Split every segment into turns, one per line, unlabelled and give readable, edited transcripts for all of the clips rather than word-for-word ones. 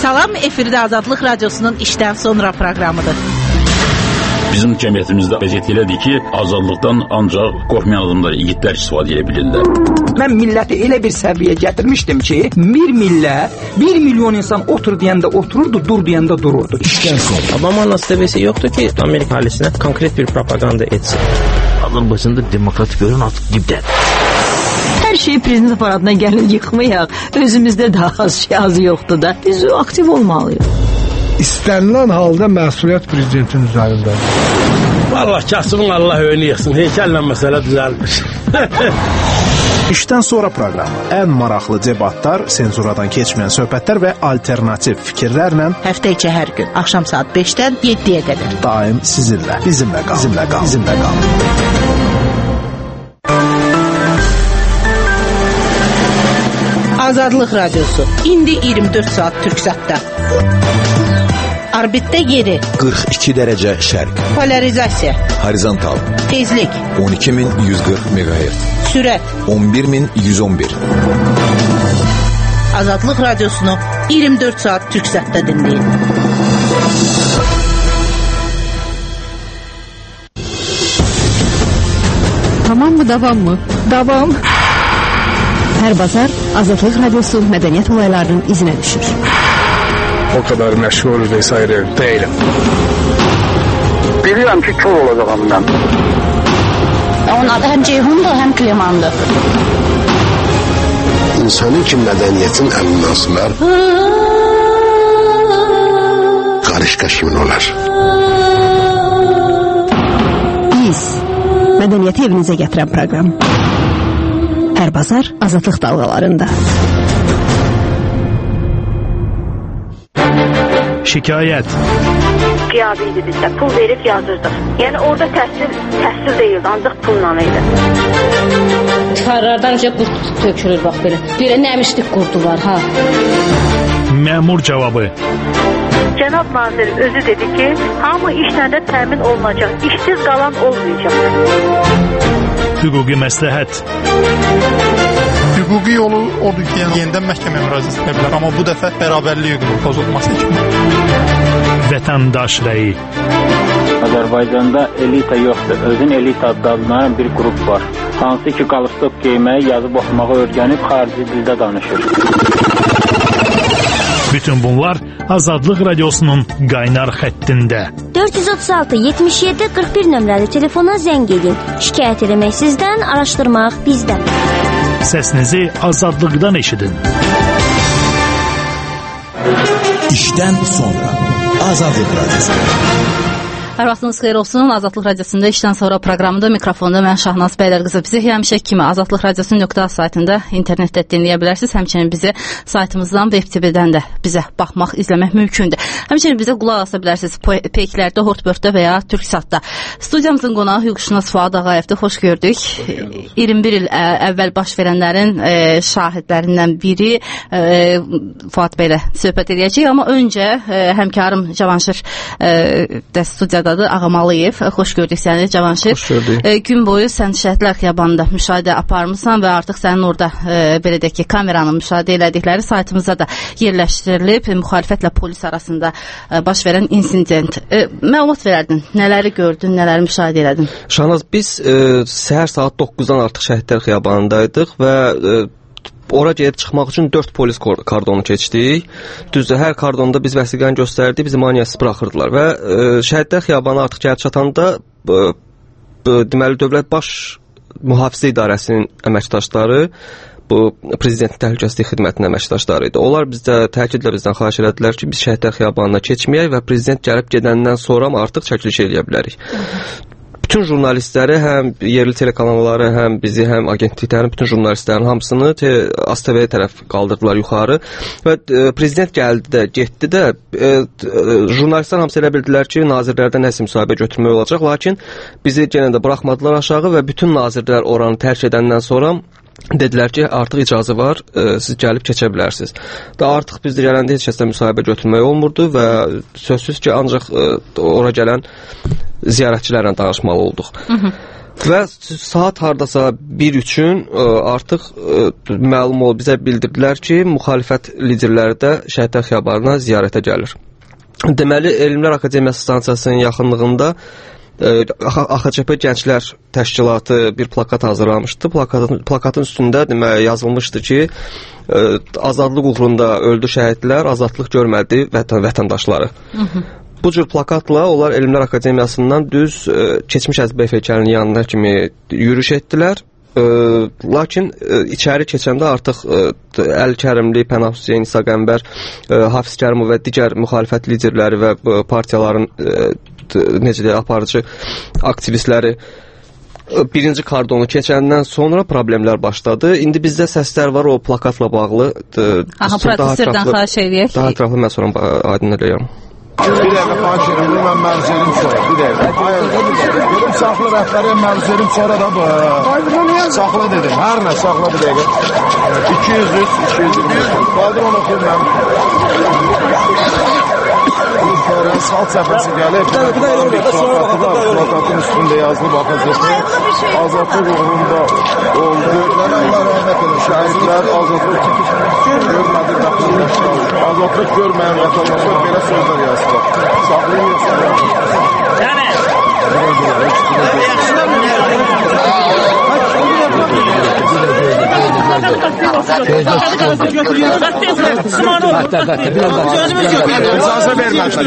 Salam, efirdə Azadlıq Radiosunun işdən sonra proqramıdır.
Bizim cəmiyyətimizdə vəziyyət elədir ki, azadlıqdan ancaq qorxmayan adamlar, igidlər istifadə edə bilirlər.
Mən milləti elə bir səviyyə gətirmişdim ki, bir millət, 1 milyon insan otur deyəndə otururdu, dur deyəndə dururdu.
İşdən sonra. Obama'nın seviyesi yoktu ki, Amerika ailesine konkret bir propaganda etsin.
Azərbaycanda demokratik görün artıq dibdədir.
Hər şeyi prezident aparatına gəlin yıxmayaq. Özümüzdə daha az yoxdur da. Biz aktiv olmalıyıq.
İstənilən halda məsuliyyət prezidentin üzərindədir.
Vallahi kasımın Allah önünü yıxsın. Heykəllə məsələ düzəlmiş.
İşdən sonra proqramı. Ən maraqlı debatlar, senzuradan keçməyən söhbətlər və alternativ fikirlərlə
Həftə içi hər gün axşam saat 5-dən 7-yə qədər.
Daim sizinlə. Bizimlə qal.
Azadlıq Radiosu. İndi 24 saat Türksatda. Orbitdə yeri
42 dərəcə şərq.
Polarizasiya.
Horizontal.
Tezlik
12140 MHz.
Sürət
11111.
Azadlıq Radiosunu 24 saat Türksatda dinləyin.
Tamam mı, davam mı?
Davam.
Hər bazar Azadlıq Radiosu mədəniyyət olaylarının izinə düşür.
O kadar məşğul vesaire değilim.
Bilirəm ki, kör olacağım mən.
Onun adı həm Ceyhundur, həm Klimandır.
İnsanın ki, mədəniyyətin əlindən sınar, qarışqa kimin olar?
Biz, mədəniyyəti evinizə gətirən proqram. Hər bazar Azadlıq dalğalarında.
Şikayət.
Qiyabiydi bizdə, pul verib yazırdıq. Yəni orada təhsil deyildi, ancaq pulla idi.
Tıxarlardan qurt tökülür, bax belə. Belə nəmişlik qurdu var, ha.
Məmur cavabı.
Cənab nazir özü dedi ki, hamı işlə də təmin olunacaq, işsiz qalan olmayacaq.
Hüquqi məsləhət.
Hüquqi yolu odur ki, yenidən məhkəməyə müraciət edə bilər, amma bu dəfə bərabərlik hüququnun pozulması kimi.
Vətəndaş rəyi.
Azərbaycanda elita yoxdur, özün elita adlanan bir qrup var. Hansı ki, qalstok geyməyi, yazıb oxumağı öyrənib xarici dildə danışır.
Bütün bunlar Azadlıq Radiosunun qaynar xəttində.
436-77-41 nömrəli telefona zəng edin. Şikayət eləmək sizdən, araşdırmaq bizdən.
Səsinizi azadlıqdan eşidin.
İşdən sonra Azadlıq Radiosu.
Hər vaxtınız xeyir olsun. Azadlıq Radiosunda işdən sonra proqramında mikrofonda mən Şahnaz Bəylərqızı. Bizi həmişə kimi Azadlıq Radiosu.az saytında internetdə dinləyə bilərsiniz. Həmçinin bizi saytımızdan, web TV-dən də bizə baxmaq, izləmək mümkündür. Həmçinin bizə qulaq asa bilərsiniz Peyklərdə, Hortbörtdə və ya Türksatda. Studiyamızın qonağı hüquqşünas Fuad Ağayevdir. Xoş gördük. 21 il əvvəl baş verənlərin şahidlərindən biri Fuad bəylə söhbət edəcəyik. Amma öncə həmkarım Cavanşir də studiyada Ağamalıyev. Xoş gördük səni Cavanşir.
Xoş gördük.
Gün boyu sən Şəhidlər Xiyabanında müşahidə aparmısan və artıq sənin orada belə deyək ki, kameranın müşahidə elədikləri saytımıza da yerləşdirilib. Müxalifətlə polis arasında baş verən insident. Məlumat verərdin. Nələri gördün, nələri müşahidə elədin?
Şahnaz, biz səhər saat 9-dan artıq Şəhidlər Xiyabanındaydıq və ora gedib çıxmaq üçün 4 polis kordonu keçdik. Düzdür, hər kordonda biz vəsiqəni göstərdik, bizi maneəsiz buraxırdılar və Şəhidlər Xiyabanı artıq gəlib çatanda deməli Dövlət Baş Mühafizə İdarəsinin əməkdaşları, bu Prezidentin Təhlükəsizlik Xidmətinin əməkdaşları idi. Onlar təkidlə bizdən xahiş elədilər ki, biz Şəhidlər Xiyabanına keçməyək və Prezident gəlib gedəndən sonra artıq çəkiliş eləyə bilərik. Bütün jurnalistləri, həm yerli telekanalları, həm bizi, həm agentliklərin bütün jurnalistlərin hamısını ASTV-yə tərəf qaldırdılar yuxarı və prezident gəldi də, getdi də, jurnalistlər hamısı elə bildilər ki, nazirlərdən nəsə müsahibə götürmək olacaq, lakin bizi yenə də buraxmadılar aşağı və bütün nazirlər oranı tərk edəndən sonra dedilər ki, artıq icazə var, siz gəlib keçə bilərsiniz. Da artıq biz gələndə heç kəsdən müsahibə götürmək olmurdu və sözsüz ki, ancaq ora gələn ziyarətçilərlə danışmalı olduq. Və saat hardasa 1 üçün artıq məlum olub bizə bildirdilər ki, müxalifət liderləri də Şəhidlər Xiyabanına ziyarətə gəlir. Deməli, Elmlər Akademiyası stansiyasının yaxınlığında AXCP Gənclər Təşkilatı bir plakat hazırlamışdı. Plakatın üstündə deməli yazılmışdı ki, azadlıq uğrunda öldü şəhidlər, azadlıq görmədi vətəndaşları. Bu cür plakatla onlar Elmlər Akademiyasından düz keçmiş Əzbəyev heykəlinin yanına kimi yürüyüş etdilər. Lakin içəri keçəndə artıq Əli Kərimli, Pənah Hüseyn, İsa Qəmbər, Hafiz Kərimov və digər müxalifət liderləri və partiyaların necə deyək, aparıcı aktivistləri birinci kordonu keçəndən sonra problemlər başladı. İndi bizdə səslər var o plakatla bağlı.
Protestlərdən xahiş eləyək.
Daha ətraflı mən sonra aydın eləyəm.
Bir dəqiqə xahiş edirəm, mən məruzəlim sonra, bir dəqiqə. Dedim, saxla rəhbəri, məruzəlim sonra da bu. Saxla dedim, hər nə saxla bir dəqiqə. 200, qaldır onu oxuyum mən. Salt səfəsi gəlib, plakatın üstündə yazılıb AXCP, azadlıq uğrunda oldu, şəhidlər azadlıq görmədi vətəndaşlar, azadlıq görməyən vətəndaşlar belə sözlər yazılır. Saxlayın İcazə verməklər.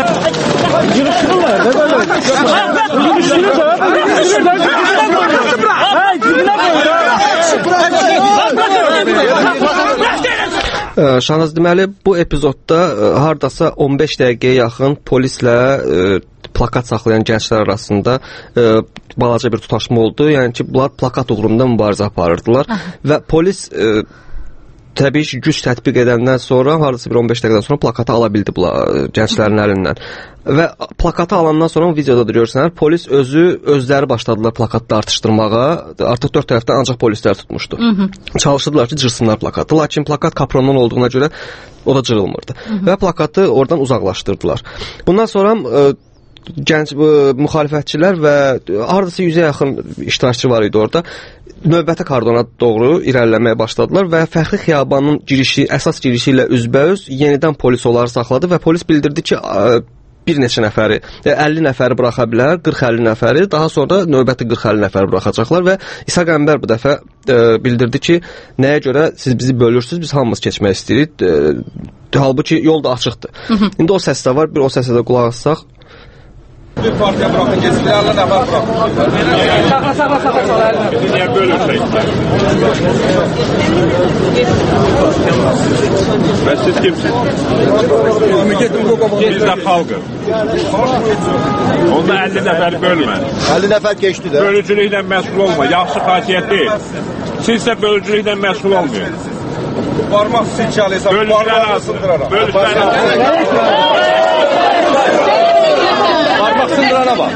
Şahnaz, deməli, bu epizodda hardasa 15 dəqiqəyə yaxın polislə plakat saxlayan gənclər arasında balaca bir tutaşma oldu. Yəni ki, bunlar plakat uğrunda mübarizə aparırdılar. Və polis təbii ki, güc tətbiq edəndən sonra, hardasa bir 15 dəqiqədən sonra plakatı ala bildi gənclərin əlindən. Və plakatı alandan sonra videoda görürsənlər, polis özləri başladılar plakatı artışdırmağa. Artıq 4 tərəfdən ancaq polislər tutmuşdu. Çalışdılar ki, cırsınlar plakatı. Lakin plakat kaprondan olduğuna görə o da cırılmırdı. Və plakatı oradan uzaqlaşdırdılar. Bundan sonra gənc müxalifətçilər və hardasa 100-ə yaxın iştirakçı var idi orada. Növbəti kordona doğru irəliləməyə başladılar və Fəxri Xiyabanının əsas girişi ilə üzbəüz yenidən polis onları saxladı və polis bildirdi ki, bir neçə nəfəri, 50 nəfəri buraxa bilər, 40-50 nəfəri, daha sonra növbəti 40-50 nəfəri buraxacaqlar və İsa Qəmbər bu dəfə bildirdi ki, nəyə görə siz bizi bölürsünüz, biz hamımız keçmək istəyirik. Halbuki yol da açıqdır. İndi o səsdə var, bir o səsə də qulaq assaq.
Bir partiya bırakın geçsin, 50 nəfər bırakın. Sakla. Bizi niyə bölürsək?
Və siz kimsiniz? Biz də xalqıq. Onda 50 nəfəri bölmə.
50 nəfər keçdi də.
Bölücülüklə məşğul olma, yaxşı xasiyyət deyil. Siz isə bölücülüklə məşğul olmayın.
Parmaq silkəliysən, parmaq ısındıraram. Parmaq sındırana bax.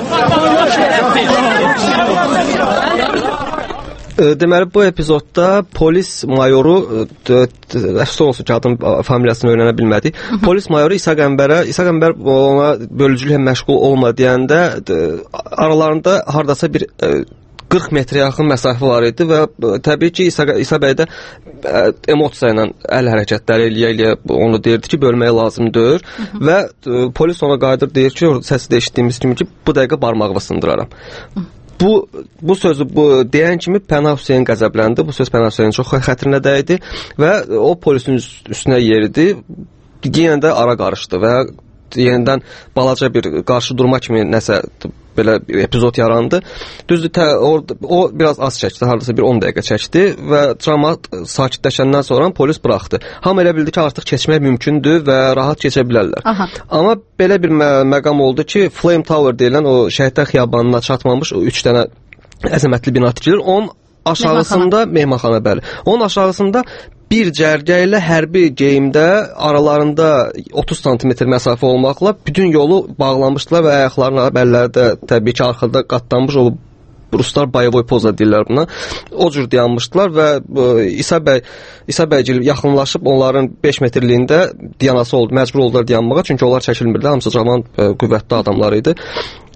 Deməli, bu epizodda polis mayoru, əfsus olsun ki, adım familiyasını öyrənə bilmədik. Polis mayoru İsa Qəmbər ona bölücülüklə məşğul olma deyəndə aralarında hardasa bir 40 metrə yaxın məsafə var idi və təbii ki, İsa bəy də emosiya ilə əl hərəkətləri eləyə onu deyirdi ki, bölməyə lazımdır və polis ona qayıdır, deyir ki, səsi də eşitdiyimiz kimi ki, bu dəqiqə barmağımı sındıraram. Bu sözü deyən kimi Pənah Hüseyn qəzəbləndi. Bu söz Pənah Hüseynin çox xətrinə dəydi və o polisin üstünə yeridi. Yenə də ara qarışdı və yenidən balaca bir qarşı durma kimi nəsə belə epizod yarandı. Düzdür, o biraz az çəkdi, hardasa bir 10 dəqiqə çəkdi və cəmaət sakitləşəndən sonra polis buraxdı. Hamı elə bildi ki, artıq keçmək mümkündür və rahat keçə bilərlər. Amma belə bir məqam oldu ki, Flame Tower deyilən o Şəhidlər Xiyabanına çatmamış 3 dənə əzəmətli bina tikilir. Onun aşağısında mehmanxana, bəli. Onun aşağısında bir cərgə ilə hərbi geyimdə aralarında 30 sm məsafə olmaqla bütün yolu bağlamışdılar və ayaqlarına, bəlləri də təbii ki, arxada qatlanmış olub. Ruslar boyovoy poza deyirlər buna. O cür dayanmışdılar və İsa bəygil yaxınlaşıb onların 5 metrliyində dayanası oldu. Məcbur oldular dayanmağa, çünki onlar çəkilmirdi. Hamısı cavan, qüvvətli adamlar idi.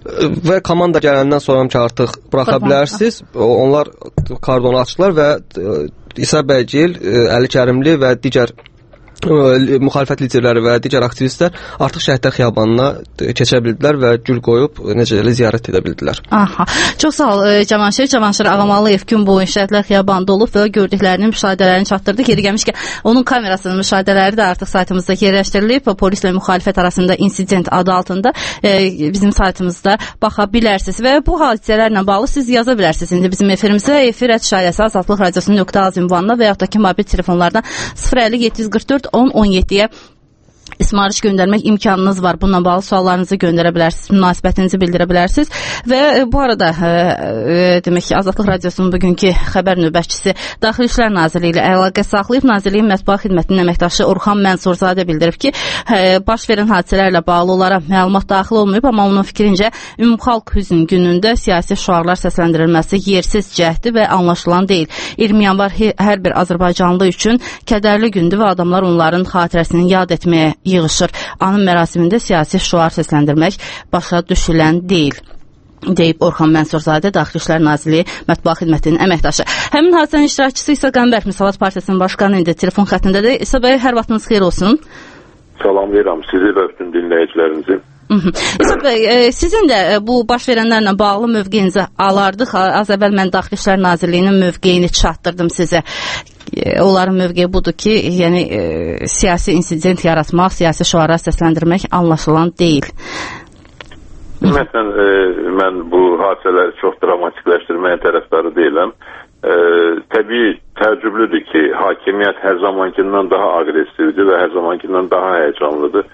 Və komanda gələndən sonra ki artıq buraxa bilərsiniz. Onlar kardonu açdılar və İsa Bəygil, Əli Kərimli və digər müxalifət liderləri və digər aktivistlər artıq Şəhidlər Xiyabanına keçə bildilər və gül qoyub necə elə ziyarət edə bildilər.
Aha. Çox sağ ol Cavanşir Ağamalıyev gün boyu Şəhidlər Xiyabanında olub və gördüklərinin müşahidələrini çatdırdı. Yeri gəlmişkən onun kamerasının müşahidələri də artıq saytımızda yerləşdirilib. Polislə müxalifət arasında insident adı altında bizim saytımızda baxa bilərsiniz və bu hadisələrlə bağlı siz yaza bilərsiniz. İndi bizim efirimizə efir@şayəsi Azadlıq Radiosu.az ünvanına və yaxud da ki mobil telefonlardan 050 744 10-17-yə ismarış göndərmək imkanınız var. Bununla bağlı suallarınızı göndərə bilərsiniz, münasibətinizi bildirə bilərsiniz. Və bu arada demək ki, Azadlıq Radiosunun bugünkü xəbər növbətçisi Daxili İşlər Nazirliyi ilə əlaqə saxlayıb. Nazirliyin mətbuat xidmətinin əməkdaşı Orxan Mənsurzadə bildirib ki, baş verən hadisələrlə bağlı olaraq məlumat daxil olmayıb, amma onun fikrincə ümumxalq hüzn günündə siyasi şüarlar səsləndirilməsi yersiz cəhdi və anlaşılan deyil. 20 yanvar hər bir Azərbaycanlı üçün kədərli gündür və adamlar onların xatirəsini yad etməyə yığışır. Anım mərasimində siyasi şüar səsləndirmək başa düşülən deyil, deyib Orxan Mənsurzadə, Daxili İşlər Nazirliyi mətbuat xidmətinin əməkdaşı. Həmin hadisənin iştirakçısı İsa Qəmbər, Müsavat Partiyasının başqanı indi telefon xəttindədir. İsa bəy, hər vaxtınız xeyir olsun.
Salamlayıram sizi və bütün dinləyicilərinizi.
İsa bəy, sizin də bu baş verənlərlə bağlı mövqeyinizi alardıq. Az əvvəl mən Daxili İşlər Nazirliyinin mövqeyini çatdırdım sizə. Onların mövqeyi budur ki, yəni siyasi insident yaratmaq, siyasi şüarlar səsləndirmək anlaşılan deyil.
Ümumiyyətlə, mən bu hadisələri çox dramatikləşdirməyə tərəfdarı deyiləm. Təbii təəccüblüdür ki, hakimiyyət hər zamankindən daha aqressivdir və hər zamankindən daha həyəcanlıdır.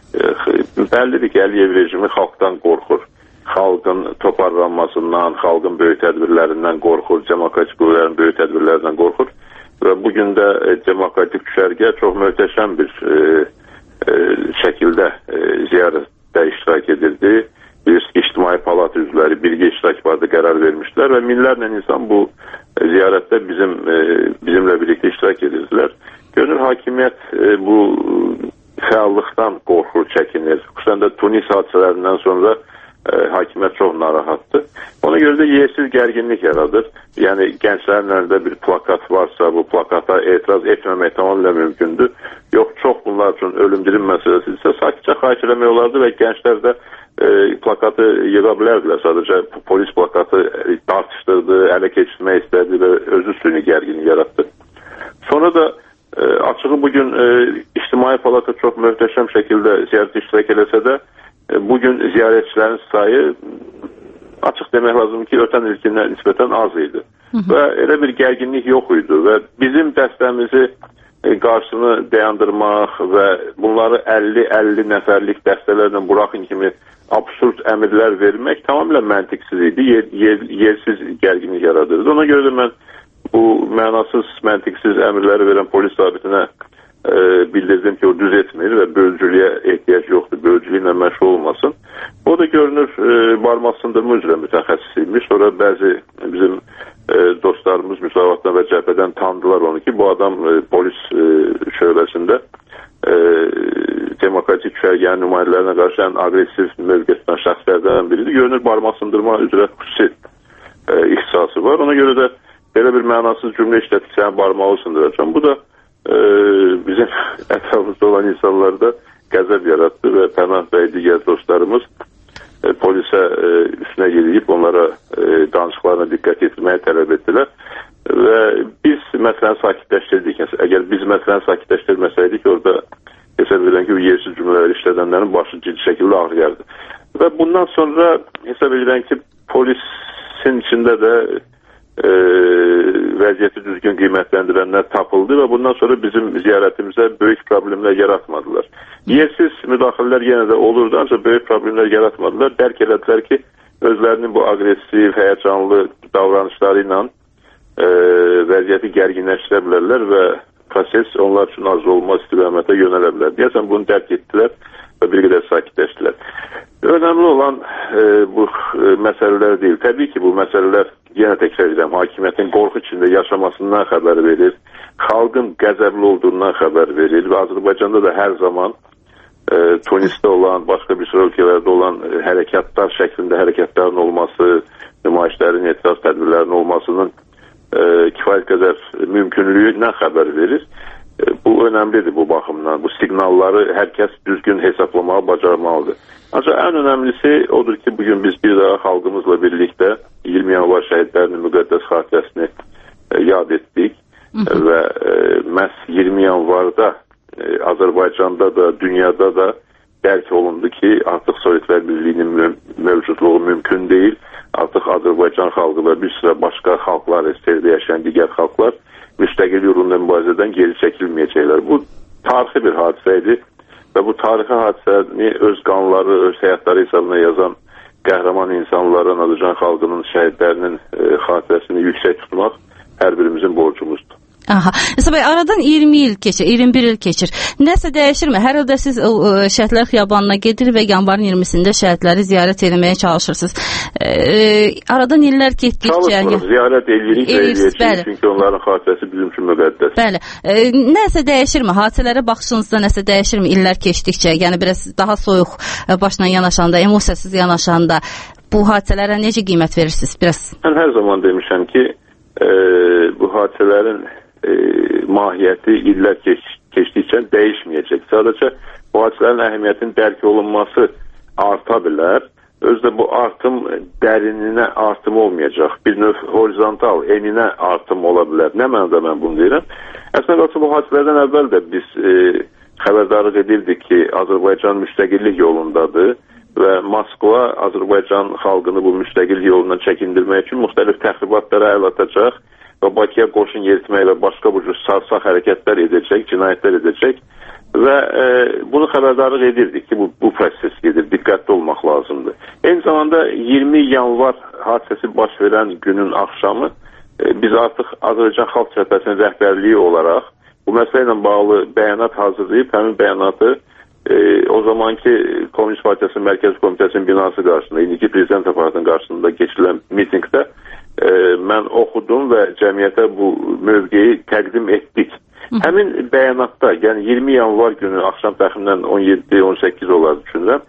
Bəllidir ki, Əliyev rejimi xalqdan qorxur. Xalqın toparlanmasından, xalqın böyük tədbirlərindən qorxur, demokratik qüvvələrin böyük tədbirlərindən qorxur. Və bugün də demokratik düşərgə çox möhtəşəm bir şəkildə ziyarətdə iştirak edirdi. Bilirsiniz ki, İctimai Palat üzvləri birgə iştirak barədə qərar vermişlər və minlərlə insan bu ziyarətdə bizimlə birlikdə iştirak edirdilər. Görünür, hakimiyyət bu fəallıqdan qorxur, çəkinir. Xüsusən də Tunis hadisələrindən sonra hakimiyyət çox narahatdır. Ona görə də yersiz gərginlik yaradır. Yəni, gənclərin əlində bir plakat varsa, bu plakata etiraz etməmək tamamilə mümkündür. Yox, çox bunlar üçün ölüm-dirim məsələsidirsə, sakitcə xahiş eləmək olardı və gənclər də plakatı yığa bilərdilər. Sadəcə polis plakatı tartışdırdı, ələ keçirmək istədi və özü süni gərginlik yaratdı. Sonra da açığı bugün İctimai Palata çox möhtəşəm şəkildə ziyarət iştirak eləsə də, bugün ziyarətçilərin sayı açıq demək lazım ki, ötən ilkindən nisbətən az idi. Və elə bir gərginlik yox idi və bizim dəstəmizi qarşısını dayandırmaq və bunları 50 nəfərlik dəstələrlə buraxın kimi absurd əmrlər vermək tamamilə məntiqsiz idi, yersiz gərginlik yaradırdı. Ona görə də mən bu mənasız, məntiqsiz əmrləri verən polis sabitinə bildirdim ki, o düz etmir və bölücülüyə ehtiyac yoxdur, bölücülüklə məşğul olmasın. O da görünür barmaq sındırma üzrə mütəxəssisiymiş. Sonra bəzi bizim dostlarımız Müsavatdan və Cəbhədən tanıdılar onu ki, bu adam polis şöbəsində demokratik düşərgənin nümayəndələrinə qarşı ən aqressiv mövqe tutan şəxslərdən biridir. Görünür barmaq sındırma üzrə xüsusi ixtisası var. Ona görə də belə bir mənasız cümlə işlətdiksə barmağı sındıracam. Bu da bizim ətrafımızda olan insanlarda qəzəb yaratdı və Pənah bəy digər dostlarımız polisə üstünə yeriyib onlara danışıqlarına diqqət yetirməyə tələb etdilər və biz məsələni sakitləşdirdik. Əgər biz məsələni sakitləşdirməsəydik, orada hesab edirəm ki, yersiz cümlələri işlədənlərin başı ciddi şəkildə ağrıyardı. Və bundan sonra hesab edirəm ki, polisin içində də vəziyyəti düzgün qiymətləndirənlər tapıldı və bundan sonra bizim ziyarətimizə böyük problemlər yaratmadılar. Yersiz müdaxilələr yenə də olurdu, ancaq böyük problemlər yaratmadılar. Dərk elədilər ki, özlərinin bu aqressiv, həyəcanlı davranışları ilə vəziyyəti gərginləşdirə bilərlər və proses onlar üçün arzu olmaz istiqamətə yönələ bilər. Deyəsən bunu dərk etdilər və bir qədər sakitləşdilər. Önəmli olan bu məsələlər deyil. Təbii ki, bu məsələlər yenə təkrar edirəm, hakimiyyətin qorxu içində yaşamasından xəbər verir, xalqın qəzəbli olduğundan xəbər verir və Azərbaycanda da hər zaman Tunisdə olan, başqa bir sıra ölkələrdə olan hərəkatlar şəklində hərəkatların olması, nümayişlərin, etiraz tədbirlərinin olmasının kifayət qədər mümkünlüyündən xəbər verir. Bu önəmlidir bu baxımdan. Bu siqnalları hər kəs düzgün hesablamağı bacarmalıdır. Ancaq ən önəmlisi odur ki, bugün biz bir daha xalqımızla birlikdə 20 yanvar şəhidlərinin müqəddəs xatirəsini yad etdik və məhz 20 yanvarda Azərbaycanda da, dünyada da dərk olundu ki, artıq Sovetlər Birliyinin mövcudluğu mümkün deyil. Artıq Azərbaycan xalqı və bir sıra başqa xalqlar, SSR-də yaşayan digər xalqlar müstəqil yolunda mübarizədən geri çəkilməyəcəklər. Bu tarixi bir hadisə idi və bu tarixi hadisəni öz qanları, öz həyatları hesabına yazan qəhrəman insanların, Azərbaycan xalqının şəhidlərinin xatirəsini yüksək tutmaq hər birimizin borcumuzdur.
Aha. İsa bəy, aradan 20 il keçir, 21 il keçir. Nəsə dəyişirmi? Hər ildə siz şəhidlər xiyabanına gedir və yanvarın 20-sində şəhidləri ziyarət etməyə çalışırsınız. Aradan illər getdikcə...
Çalışmırıq, ziyarət edirik və eləyəcəyik, çünki onların xatirəsi bizim üçün müqəddəs.
Bəli. Nəsə dəyişirmi? Hadisələrə baxışınızda nəsə dəyişirmi illər keçdikcə? Yəni, biraz daha soyuq başla yanaşanda, emosiyasız yanaşanda bu hadisələrə necə qiymət verirsiniz? Biraz...
Mən hər zaman demişəm ki, bu hadisələrin mahiyyəti illər keçdikcə dəyişməyəcək. Sadəcə bu hadisələrin əhəmiyyətinin dərk olunması arta bilər. Özdə bu artım dərininə artım olmayacaq. Bir növ horizontal, eninə artım ola bilər. Nə mənada mən bunu deyirəm? Əslində bu hadisələrdən əvvəl də biz xəbərdarlıq edirdik ki, Azərbaycan müstəqillik yolundadır və Moskva Azərbaycan xalqını bu müstəqillik yolundan çəkindirmək üçün müxtəlif təxribatlara əl atacaq və Bakıya qoşun yeritmək və başqa bu cür sarsaq hərəkətlər edəcək, cinayətlər edəcək və bunu xəbərdarlıq edirdik ki, bu proses gedir, diqqətli olmaq lazımdır. Eyni zamanda 20 yanvar hadisəsi baş verən günün axşamı biz artıq Azərbaycan Xalq Cəbhəsinin rəhbərliyi olaraq bu məsələ ilə bağlı bəyanat hazırlayıb, həmin bəyanatı o zamanki Komünist Partiyasının Mərkəzi Komitəsinin binası qarşısında, indiki prezident aparatının qarşısında keçirilən mitingdə mən oxudum və cəmiyyətə bu mövqeyi təqdim etdik. Həmin bəyanatda, yəni 20 yanvar günü axşam təxminən 17-18 olar düşünürəm,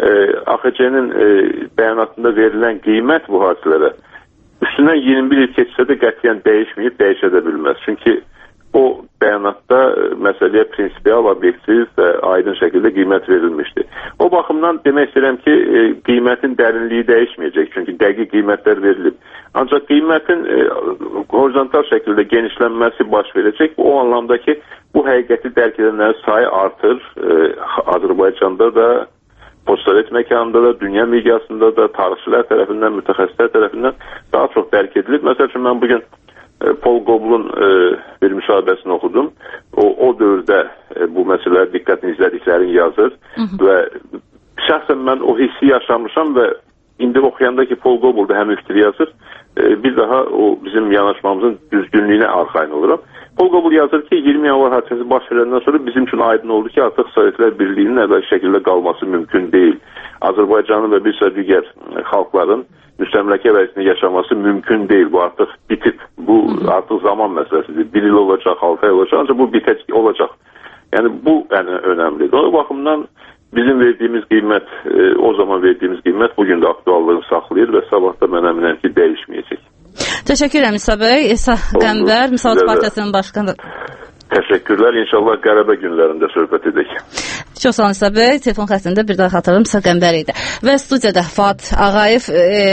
AXC-nin bəyanatında verilən qiymət bu hadisələrə üstündən 21 il keçsə də qətiyyən dəyişməyib, dəyişə də bilməz. Çünki o bəyanatda məsələyə prinsipial, obyektiv və aydın şəkildə qiymət verilmişdi. O baxımdan demək istəyirəm ki, qiymətin dərinliyi dəyişməyəcək, çünki dəqiq qiymətlər verilib. Ancaq qiymətin horizontal şəkildə genişlənməsi baş verəcək. O anlamda ki, bu həqiqəti dərk edənlərin sayı artır. Azərbaycanda da, postsovet məkanında da, dünya miqyasında da, tarixçilər tərəfindən, mütəxəssislər tərəfindən daha çox dərk edilir. Məsəl üçün, mən bugün Paul Goblun bir müsahibəsini oxudum. O dövrdə bu məsələləri diqqətini izlədiklərini yazır və şəxsən mən o hissi yaşamışam və indi oxuyanda ki, Paul Gobl da həmin fikri yazır, bir daha o bizim yanaşmamızın düzgünlüyünə arxayın oluram. Paul Gobl yazır ki, 20 yanvar hadisəsi baş verəndən sonra bizim üçün aydın oldu ki, artıq Sovetlər Birliyinin əvvəl şəkildə qalması mümkün deyil. Azərbaycanın və bir sıra digər xalqların müstəmləkə vəziyyətində yaşaması mümkün deyil. Bu artıq bitib. Bu artıq zaman məsələsidir. 1 il olacaq, 6 ay olacaq, ancaq bu bitəcək olacaq. Yəni bu önəmlidir. O baxımdan bizim verdiyimiz qiymət, o zaman verdiyimiz qiymət bugün də aktuallığını saxlayır və sabah da mən əminəm ki, dəyişməyəcək.
Təşəkkür edirəm İsa bəy. İsa Qəmbər, Müsavat Partiyasının başqanı.
Təşəkkürlər. İnşallah qələbə günlərində söhbət edək.
Çox sağ olun İsa bəy. Telefon xəttində bir daha xatırladım, İsa Qəmbər idi. Və studiyada Fuad Ağayev,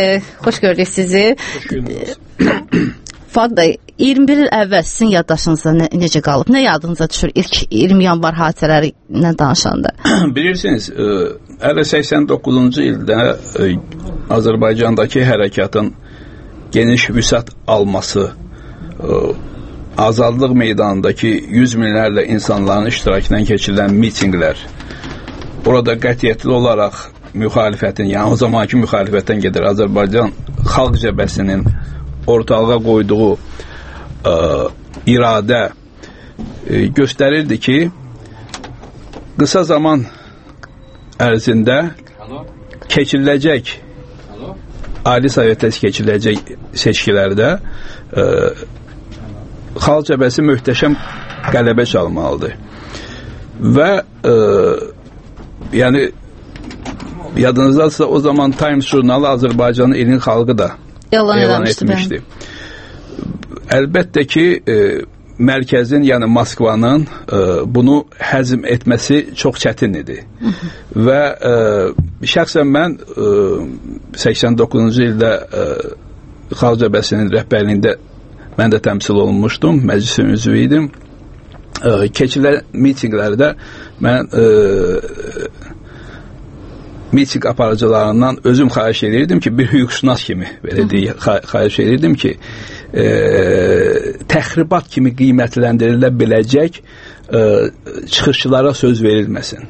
xoş gördük sizi.
Xoş gördük.
Fuad bəy, 21 il əvvəl sizin yaddaşınızda necə qalıb? Nə yadınıza düşür ilk 20 yanvar hadisələrindən danışanda?
Bilirsiniz, hələ 89-cu ildə Azərbaycandakı hərəkatın geniş vüsət alması, Azadlıq meydanındakı 100 minlərlə insanların iştirakından keçirilən mitinqlər, burada qətiyyətli olaraq müxalifətin, yəni o zamanki müxalifətdən gedir Azərbaycan Xalq Cəbhəsinin ortalığa qoyduğu iradə göstərirdi ki, qısa zaman ərzində keçiriləcək Ali Sovetdə keçiriləcək seçkilərdə Xalq Cəbhəsi möhtəşəm qələbə çalmalıdır. Və yəni yadınızdadırsa o zaman Times jurnalı Azərbaycanın ilin xalqı da elan etmişdi. Əlbəttə ki, mərkəzin, yəni Moskvanın bunu həzm etməsi çox çətin idi. Və şəxsən mən 89-cu ildə Xalq Cəbhəsinin rəhbərliyində mən də təmsil olunmuşdum, məclisin üzvü idim. Keçirilən mitinqlərdə mən miting aparıcılarından özüm xahiş edirdim ki, bir hüquqşünas kimi belə deyək, xahiş edirdim ki, təxribat kimi qiymətləndirilə biləcək çıxışçılara söz verilməsin.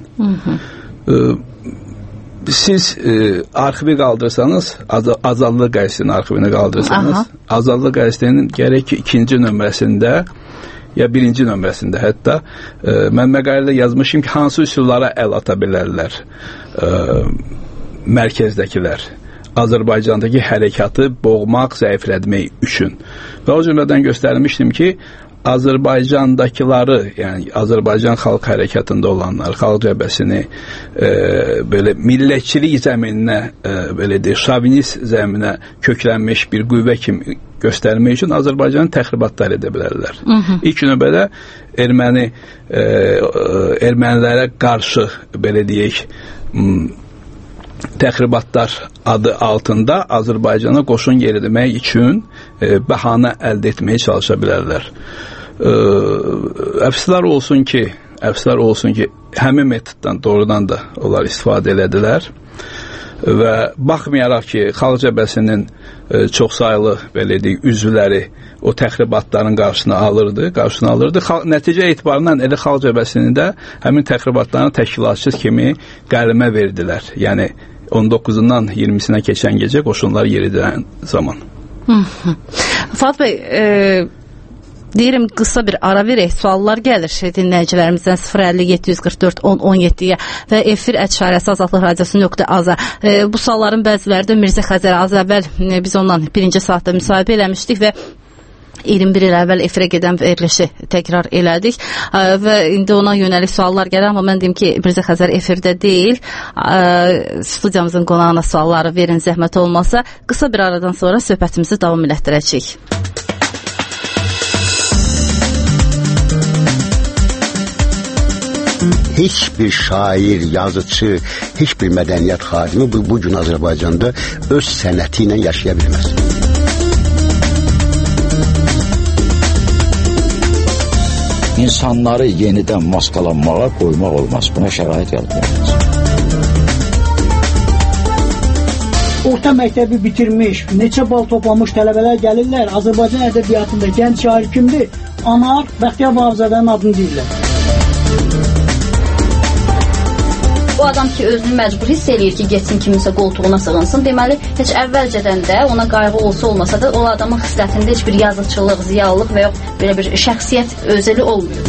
Siz arxivi qaldırsanız, Azadlıq qəzetinin arxivini qaldırsanız, Azadlıq qəzetinin gərək ki, 2-ci nömrəsində ya 1-ci nömrəsində hətta mən məqalədə yazmışım ki, hansı üsullara əl ata bilərlər mərkəzdəkilər Azərbaycandakı hərəkatı boğmaq, zəiflətmək üçün. Və o cümlədən göstərmişdim ki, Azərbaycandakıları, yəni Azərbaycan xalq hərəkatında olanlar, xalq cəbhəsini belə millətçilik zəmininə, belə deyək, şovinist zəminə köklənmiş bir qüvvə kimi göstərmək üçün Azərbaycanı təxribatlar edə bilərlər. İlk növbədə ermənilərə qarşı, belə deyək, təxribatlar adı altında Azərbaycana qoşun yeritmək üçün bəhanə əldə etməyə çalışa bilərlər. Əfsuslar olsun ki, həmin metoddan doğrudan da onlar istifadə elədilər və baxmayaraq ki, Xalq Cəbhəsinin çoxsaylı, belə deyək, üzvləri o təxribatların qarşısını alırdı. Nəticə etibarından elə Xalq Cəbhəsinin də həmin təxribatların təşkilatçısı kimi qələmə verdilər. Yəni 19-undan 20-sinə keçən gecə qoşunlar yeridilən zaman.
Fuad bəy, deyirəm, qısa bir ara verək, suallar gəlir dinləyicilərimizdən 050-744-10-17-yə və efir @şarəsi Azadlıq Radiosu.az. Bu sualların bəziləri də Mirzə Xəzər. Az əvvəl biz ondan birinci saatda müsahibə eləmişdik və 21 il əvvəl efirə gedən verilişi təkrar elədik və indi ona yönəlik suallar gəlir, amma mən deyim ki, Mirzə Xəzər efirdə deyil. Studiyamızın qonağına sualları verin, zəhmət olmasa. Qısa bir aradan sonra söhbətimizi davam elətdirəcəyik.
Heç bir şair, yazıcı, heç bir mədəniyyət xadimi bu gün Azərbaycanda öz sənəti ilə yaşaya bilməz.
İnsanları yenidən maskalanmağa qoymaq olmaz. Buna şərait yaratılmaz.
Orta məktəbi bitirmiş, neçə bal toplamış tələbələr gəlirlər. Azərbaycan ədəbiyyatında gənc şair kimdir? Anar Bəxtiyar Vahabzadənin adını deyirlər.
O adam ki, özünü məcbur hiss eləyir ki, getsin kiminsə qoltuğuna sığınsın. Deməli, heç əvvəlcədən də ona qayğı olsa olmasa da o adamın xislətində heç bir yazıçılıq, ziyalılıq və yox belə bir şəxsiyyət özəli olmuyor.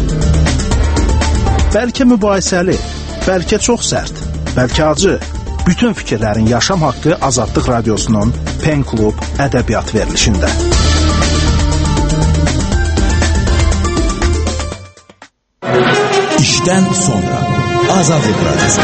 Bəlkə mübahisəli, bəlkə çox sərt, bəlkə acı. Bütün fikirlərin yaşam haqqı Azadlıq Radiosunun Pen Klub ədəbiyyat verilişində.
İşdən sonra Azadlıq Radiosu.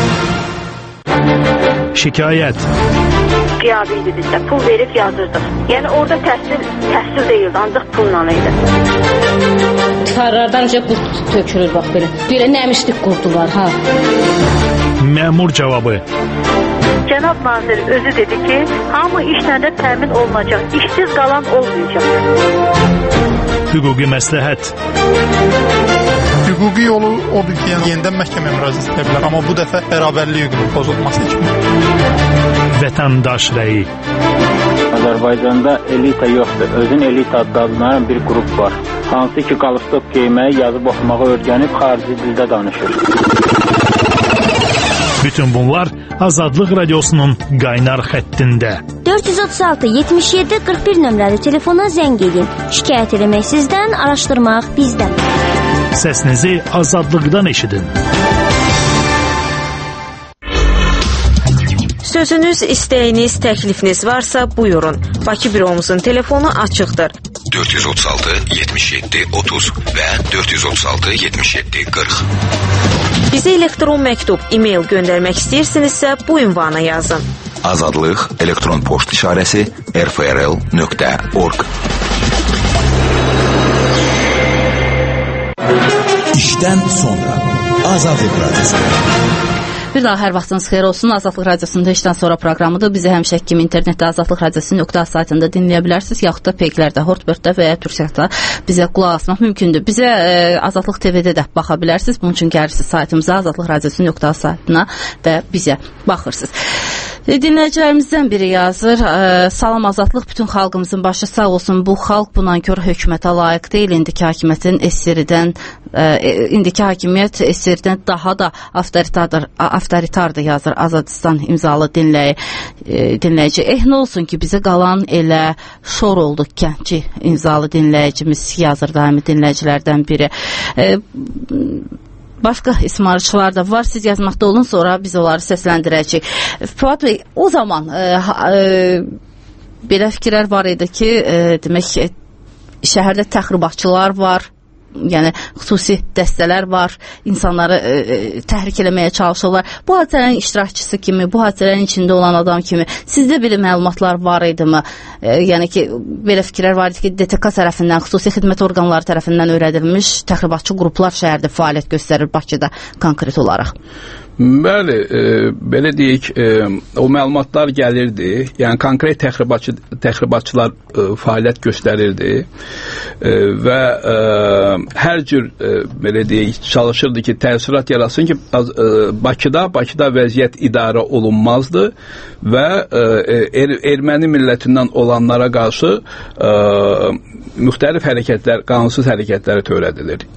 Şikayət.
Qiyabi idi bizdə. Pul verib yazırdıq. Yəni orada təhsil deyildi, ancaq pulla idi.
Divarlardan qurt tökülür bax belə. Belə nəmişlik qurdu var, ha.
Məmur cavabı.
Cənab nazir özü dedi ki, hamı işlərdə təmin olunacaq, işsiz qalan olmayacaq.
Hüquqi məsləhət.
Hüquqi yolu odur ki, yenidən məhkəməyə müraciət edə bilər, amma bu dəfə bərabərlik hüququnun pozulması kimi.
Vətəndaş rəyi.
Azərbaycanda elita yoxdur. Özün elita adlanan bir qrup var. Hansı ki, qalstok geyməyi, yazıb oxumağı öyrənib xarici dildə danışır.
Bütün bunlar Azadlıq Radiosunun qaynar xəttində.
436-77-41 nömrəli telefona zəng edin. Şikayət eləmək sizdən, araşdırmaq bizdən.
Səsinizi Azadlıqdan eşidin.
Sözünüz, istəyiniz, təklifiniz varsa buyurun. Bakı büromuzun telefonu açıqdır.
436 77 30 və 436 77 40.
Bizə elektron məktub, e-mail göndərmək istəyirsinizsə bu ünvana yazın.
Azadlıq elektron poçt işarəsi rfrl.org.
İşdən sonra Azadlıq Radyosu.
Bir daha hər vaxtınız xeyir olsun. Azadlıq Radiosunda işdən sonra proqramıdır. Bizi həmişə kimi internetdə Azadlıq Radiosu.com saytında dinləyə bilərsiniz, yaxud da peyklərdə, Hortbird-də və ya Türksatda bizə qulaq asmaq mümkündür. Bizə Azadlıq TV-də də baxa bilərsiniz. Bunun üçün gəlirsiniz saytımıza, Azadlıq Radiosu.com saytına və bizə baxırsınız. Dinləyicilərimizdən biri yazır, salam Azadlıq, bütün xalqımızın başı sağ olsun, bu xalq bu nankör hökumətə layiq deyil, indiki hakimiyyət esirdən daha da avtoritardır yazır Azadistan imzalı dinləyici. Nə olsun ki bizə qalan elə şor olduq kəndçi imzalı dinləyicimiz yazır daimi dinləyicilərdən biri. Başqa ismarışlar da var. Siz yazmaqda olun, sonra biz onları səsləndirəcəyik. Fuad Bey, o zaman belə fikirlər var idi ki, demək şəhərdə təxribatçılar var, yəni xüsusi dəstələr var, insanları təhrik eləməyə çalışırlar. Bu hadisələrin iştirakçısı kimi, bu hadisələrin içində olan adam kimi sizdə belə məlumatlar var idimi? Yəni ki, belə fikirlər var idi ki, DTK tərəfindən, xüsusi xidmət orqanları tərəfindən öyrədilmiş təxribatçı qruplar şəhərdə fəaliyyət göstərir Bakıda konkret olaraq.
Bəli, belə deyək, o məlumatlar gəlirdi, yəni konkret təxribatçılar fəaliyyət göstərirdi və hər cür, belə deyək, çalışırdı ki, təəssürat yaratsın ki, Bakıda vəziyyət idarə olunmazdı və erməni millətindən olanlara qarşı müxtəlif hərəkətlər, qanunsuz hərəkətlər törədilir.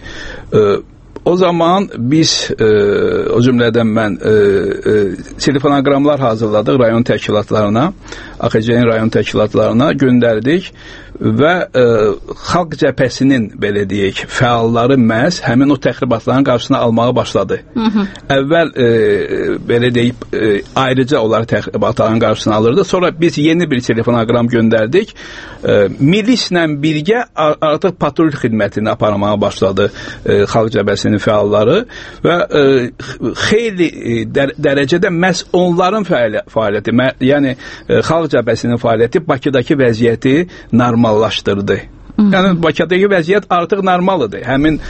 O zaman biz, o cümlədən mən telefonoqramlar hazırladıq rayon təşkilatlarına, AXC-nin rayon təşkilatlarına göndərdik və xalq cəbhəsinin, belə deyək, fəalları məhz həmin o təxribatların qarşısını almağa başladı. Əvvəl, belə deyib, ayrıca onlar təxribatların qarşısını alırdı. Sonra biz yeni bir telefonoqram göndərdik. Milislə birgə artıq patrul xidmətini aparmağa başladı xalq cəbhəsinin fəalları və xeyli dərəcədə məhz onların fəaliyyəti, yəni xalq cəbhəsinin fəaliyyəti Bakıdakı vəziyyəti normallaşdırdı. Yəni Bakıdakı vəziyyət artıq normaldır. Həmin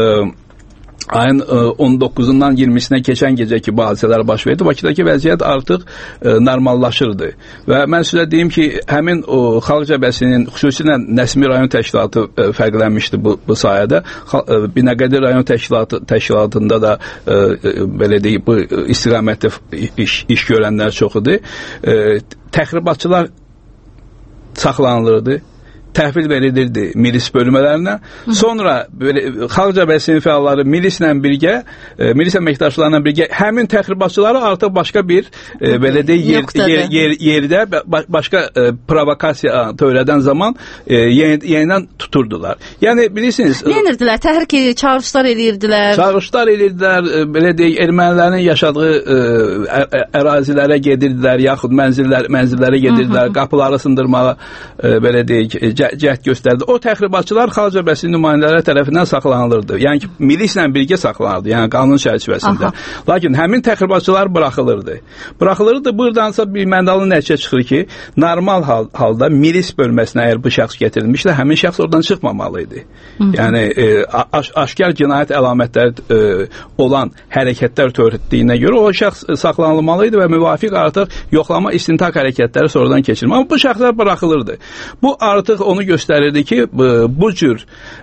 ayın 19-undan 20-sinə keçən gecə ki, bu hadisələr baş verdi, Bakıdakı vəziyyət artıq normallaşırdı. Və mən sizə deyim ki, həmin o xalq cəbhəsinin, xüsusilə Nəsimi rayon təşkilatı fərqlənmişdi bu sayədə. Binəqədi rayon təşkilatında da, belə deyib, bu istiqamətdə iş görənlər çox idi. Təxribatçılar saxlanılırdı, təhvil verilirdi milis bölmələrinə. Sonra xalq cəbhəsinin fəalları milislə birgə, milis əməkdaşlarla birgə həmin təxribatçıları artıq başqa bir belə deyək yerdə başqa provokasiya törədən zaman yenidən tuturdular. Yəni bilirsiniz,
nə edirdilər? Təhrik çağırışlar edirdilər.
Çağırışlar edirdilər, belə deyək, ermənilərin yaşadığı ərazilərə gedirdilər, yaxud mənzillərə gedirdilər, qapıları sındırmağa, belə deyək, cəhd göstərdi. O təxribatçılar xalq cəbhəsinin nümayəndələri tərəfindən saxlanılırdı. Yəni ki, milislə birgə saxlanılırdı, yəni qanun çərçivəsində. Lakin həmin təxribatçılar buraxılırdı. Buradansa bir məndalı nəticə çıxır ki, normal halda milis bölməsinə əgər bu şəxs gətirilmişsə, həmin şəxs oradan çıxmamalı idi. Yəni, aşkar cinayət əlamətləri olan hərəkətlər törətdiyinə görə o şəxs saxlanılmalı idi və müvafiq artıq yoxlama istintaq hərəkətləri sonradan keçirilməli. Amma bu şəxslər buraxılırdı. Bu artıq onu göstərirdi ki, bu cür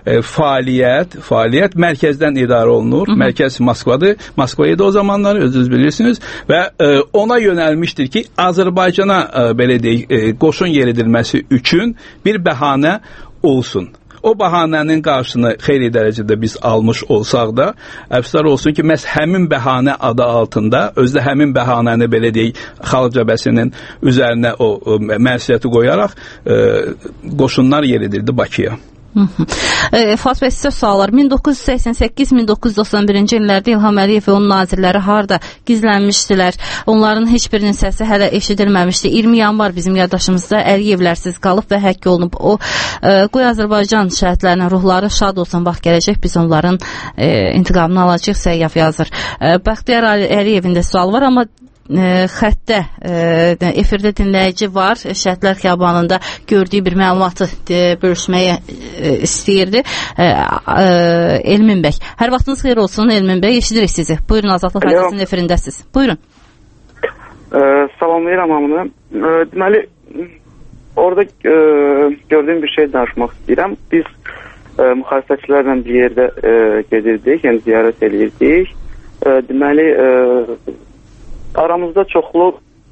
fəaliyyət mərkəzdən idarə olunur. Mərkəz Moskvadır. Moskvayı da o zamanlar özünüz bilirsiniz və ona yönəlmişdir ki, Azərbaycana belə deyək, qoşun yeridilməsi üçün bir bəhanə olsun. O bəhanənin qarşısını xeyli dərəcədə biz almış olsaq da, əfsuslar olsun ki, məhz həmin bəhanə adı altında, özdə həmin bəhanəni belə deyək, xalq cəbhəsinin üzərinə o məsuliyyəti qoyaraq qoşunlar yeridildi Bakıya.
Fuad bəy, sizə suallar. 1988-1991-ci illərdə İlham Əliyev və onun nazirləri harda gizlənmişdilər? Onların heç birinin səsi hələ eşidilməmişdi. 20 yanvar bizim yaddaşımızda Əliyevlərsiz qalıb və həkk olunub. O, qoy Azərbaycan şəhidlərinin ruhları şad olsun, vaxt gələcək, biz onların intiqamını alacaq, Səyyaf yazır. Bəxtiyar Əliyevin də sualı var, amma xəttə efirdə dinləyici var. Şəhidlər Xiyabanında gördüyü bir məlumatı bölüşməyə istəyirdi. Elmin bəy. Hər vaxtınız xeyir olsun Elmin bəy. Eşidirik sizi. Buyurun, Azadlıq Radiosunun efirindəsiz. Buyurun.
Salamlayıram hamını. Deməli, orada gördüyüm bir şey danışmaq istəyirəm. Biz müxalifətçilərlə bir yerdə gedirdik, yəni ziyarət edirdik. Deməli, aramızda çoxlu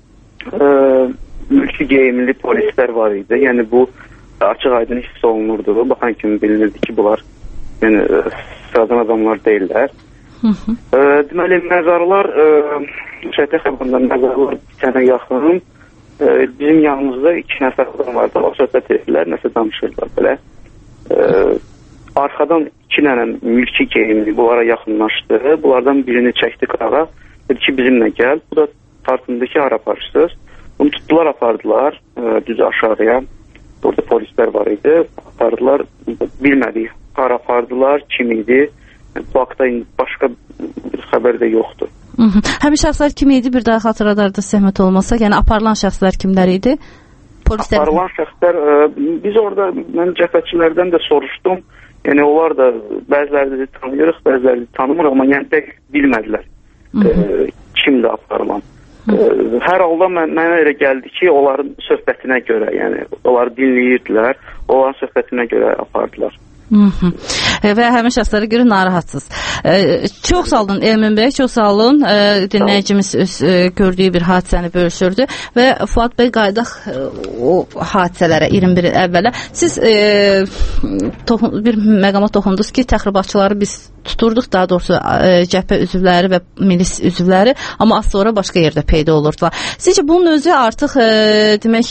mülki geyimli polislər var idi. Yəni bu açıq aydın hiss olunurdu. Baxan kimi bilinirdi ki, bunlar yəni sıradan adamlar deyirlər. Deməli, məzarlar Şəhidlər Xiyabanında məzarlar bitənə yaxın bizim yanımızda 2 nəfər adam vardı. O söhbət edirlər, nəsə danışırlar belə. Arxadan 2 dənə mülki geyimli bunlara yaxınlaşdı. Bunlardan birini çəkdi qırağa. Dedi ki, bizimlə gəl. Bu da tartındı ki, hara aparırsınız. Bunu tutdular, apardılar düz aşağıya. Burada polislər var idi. Apardılar, bilmədik. Hara apardılar, kim idi. Bu haqda başqa bir xəbər də yoxdur.
Həmin şəxslər kim idi? Bir daha xatırladardı zəhmət olmasa. Yəni aparılan şəxslər kimlər idi?
Aparılan şəxslər, biz orada, mən cəbhəçilərdən də soruşdum. Yəni onlar da bəziləri tanıyırıq, bəziləri tanımır, amma yəni pək bilmədilər. Kimdir aparılan. Hər halda mənə elə gəldi ki, onların söhbətinə görə, yəni onları dinləyirdilər, onların söhbətinə görə apardılar.
Və həmin şəxslərə görə narahatsız. Çox sağ olun Elmin bəy, çox sağ olun. Dinləyicimiz öz gördüyü bir hadisəni bölüşürdü və Fuad bəy qayıdaq o hadisələrə 21 il əvvələ. Siz bir məqama toxundunuz ki, təxribatçıları biz tuturduq, daha doğrusu cəbhə üzvləri və milis üzvləri, amma az sonra başqa yerdə peyda olurdular. Sizcə bunun özü artıq demək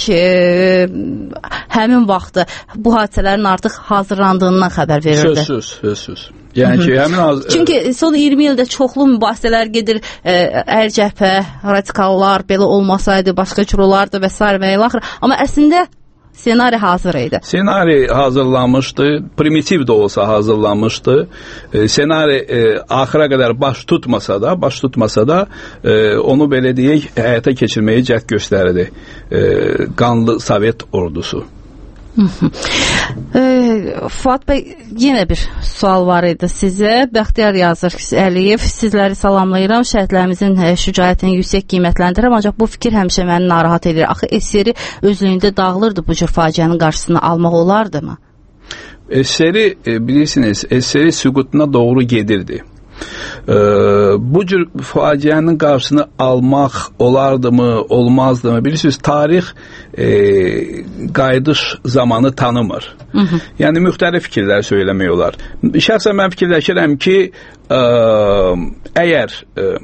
həmin vaxtı bu hadisələrin artıq hazırlandığından xəbər verirdi.
Söz. Yəni ki,
çünki son 20 ildə çoxlu mübahisələr gedir. Əgər cəbhə, radikallar belə olmasaydı, başqa cür olardı və s. və ilə axır. Amma əslində senari hazır idi.
Senari hazırlanmışdı, primitiv də olsa hazırlanmışdı. Senari axıra qədər baş tutmasa da onu belə deyək, həyata keçirməyi cəhd göstərdi. Qanlı Sovet ordusu.
Fuad bəy, yenə bir sual var idi sizə. Bəxtiyar yazır Əliyev, sizləri salamlayıram, şəhidlərimizin şücaətini yüksək qiymətləndirirəm, ancaq bu fikir həmişə məni narahat edir. Axı SSR özlüyündə dağılırdı, bu cür faciənin qarşısını almaq olardı mı?
SSR bilirsiniz, SSR süqutuna doğru gedirdi. Bu cür faciənin qarşısını almaq olardımı, olmazdımı? Bilirsiniz, tarix qayıdış zamanı tanımır. Yəni, müxtəlif fikirlər söyləmək olar. Şəxsən mən fikirləşirəm ki, əgər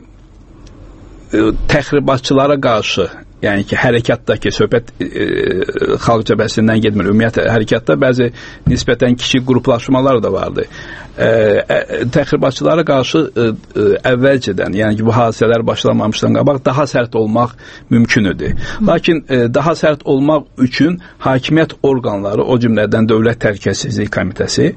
təxribatçılara qarşı, yəni ki, hərəkatdakı söhbət xalq cəbhəsindən getmir. Ümumiyyətlə, hərəkatda bəzi nisbətən kiçik qruplaşmalar da vardı. Təxribatçılara qarşı əvvəlcədən, yəni ki, bu hadisələr başlamamışdan qabaq daha sərt olmaq mümkün idi. Lakin daha sərt olmaq üçün hakimiyyət orqanları, o cümlədən Dövlət Təhlükəsizlik Komitəsi,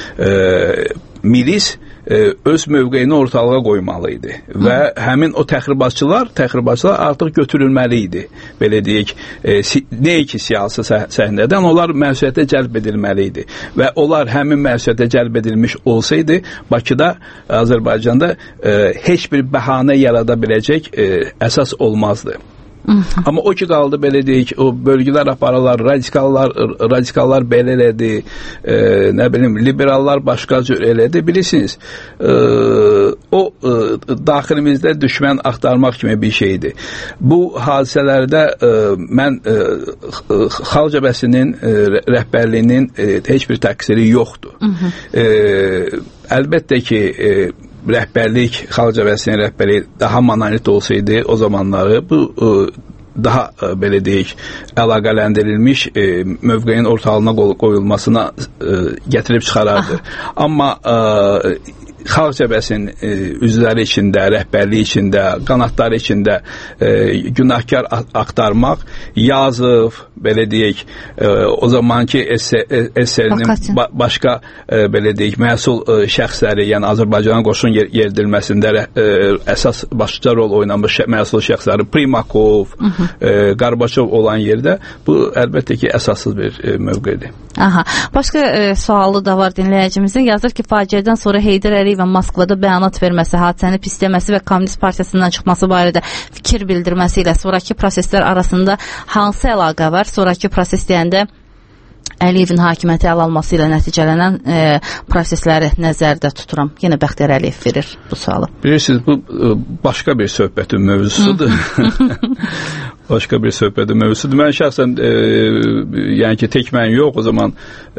milis öz mövqeyini ortalığa qoymalı idi və həmin o təxribatçılar artıq götürülməli idi. Belə deyək, deyək ki, siyasi səhnədən onlar məsuliyyətə cəlb edilməli idi və onlar həmin məsuliyyətə cəlb edilmiş olsaydı, Bakıda, Azərbaycanda heç bir bəhanə yarada biləcək əsas olmazdı. Amma o ki qaldı, belə deyək, o bölgələr apararlar, radikallar belə elədi, nə bilim, liberallar başqa cür elədi. Bilirsiniz, o daxilimizdə düşmən axtarmaq kimi bir şeydir. Bu hadisələrdə mən xalq cəbhəsinin rəhbərliyinin heç bir təqsiri yoxdur. Əlbəttə ki, rəhbərlik, xalq cəbhəsinin rəhbərliyi daha monolit olsaydı o zamanları bu daha belə deyək, əlaqələndirilmiş mövqeyin ortalığına qoyulmasına gətirib çıxarardı. Amma Xalq Cəbhəsinin üzvləri içində, rəhbərliyi içində, qanatları içində günahkar axtarmaq, yazıb, belə deyək, o zamanki SSR-nin başqa, belə deyək, məsul şəxsləri, yəni Azərbaycana qoşun yeridilməsində əsas başlıca rol oynamış məsul şəxsləri, Primakov, Qarbaçov olan yerdə bu əlbəttə ki, əsassız bir mövqedir.
Aha. Başqa sualı da var dinləyicimizin. Yazır ki, faciədən sonra Heydər Əliyevin Moskvada bəyanat verməsi, hadisəni pisləməsi və Kommunist Partiyasından çıxması barədə fikir bildirməsi ilə sonraki proseslər arasında hansı əlaqə var? Sonraki proses deyəndə Əliyevin hakimiyyəti əl alması ilə nəticələnən prosesləri nəzərdə tuturam. Yenə Bəxtiyar Əliyev verir bu sualı.
Bilirsiniz, bu başqa bir söhbətin mövzusudur. Başqa bir söhbətin mövzusudur. Mən şəxsən, yəni ki, tək mən yox, o zaman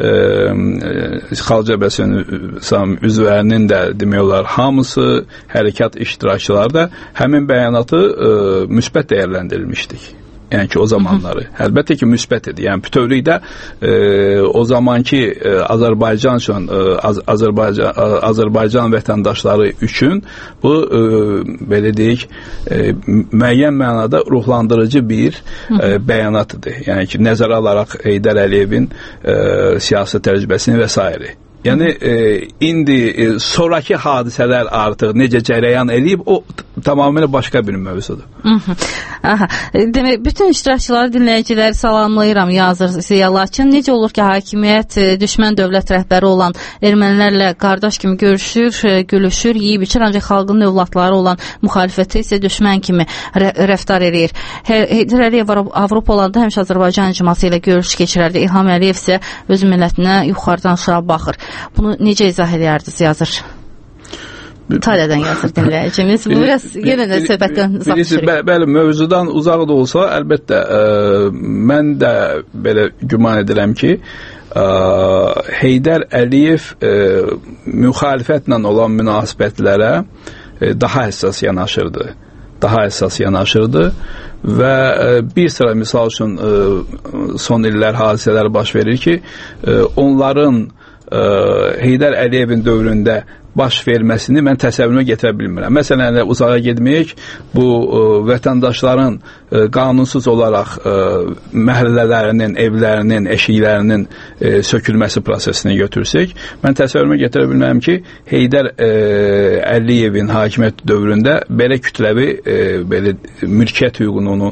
Xalq Cəbhəsinin üzvlərinin də demək olar hamısı, hərəkat iştirakçıları da həmin bəyanatı müsbət dəyərləndirilmişdik. Yəni ki, o zamanları. Əlbəttə ki, müsbət idi. Yəni, bütövlükdə o zamanki Azərbaycan üçün, Azərbaycan vətəndaşları üçün bu, belə deyək, müəyyən mənada ruhlandırıcı bir bəyanatdır. Yəni ki, nəzərə alaraq Heydər Əliyevin siyasi təcrübəsini və s. Yəni, indi sonraki hadisələr artıq necə cərəyan eləyib, o tamamilə başqa bir mövzudur.
Demək, bütün iştirakçıları, dinləyiciləri salamlayıram, yazır Ziya. Lakin necə olur ki, hakimiyyət düşmən dövlət rəhbəri olan ermənilərlə qardaş kimi görüşür, gülüşür, yeyib içir, ancaq xalqın övladları olan müxalifəti isə düşmən kimi rəftar edir. Heydər Əliyev Avropa olanda həmişə Azərbaycan icması ilə görüş keçirərdi. İlham Əliyev isə öz millətinə yuxarıdan aşağı baxır. Bunu necə izah edərdiniz, yazır? İtalyadan yazır dinləyicimiz. Bu biraz yenə də söhbətdən uzaq düşürük.
Bəli, mövzudan uzaq da olsa, əlbəttə, mən də belə güman edirəm ki, Heydər Əliyev müxalifətlə olan münasibətlərə daha həssas yanaşırdı. Və bir sıra misal üçün son illər hadisələr baş verir ki, onların Heydər Əliyevin dövründə baş verməsini mən təsəvvürümə getirə bilmirəm. Məsələn, uzağa getməyək, bu vətəndaşların qanunsuz olaraq məhəllələrinin, evlərinin, eşiklərinin sökülməsi prosesini götürsək, mən təsəvvürümə getirə bilmirəm ki, Heydər Əliyevin hakimiyyət dövründə belə kütləvi belə mülkiyyət hüququnu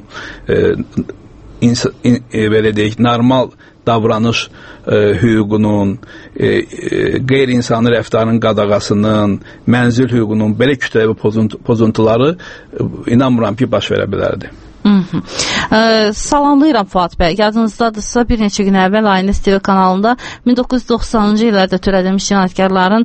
belə deyək, normal davranış hüququnun, qeyri-insani rəftarın qadağasının, mənzil hüququnun belə kütləvi pozuntuları inanmıram ki, baş verə bilərdi.
Salamlayıram Fuad bəy. Yadınızdadırsa bir neçə gün əvvəl Aynes TV kanalında 1990-cı illərdə törədilmiş cinayətkarların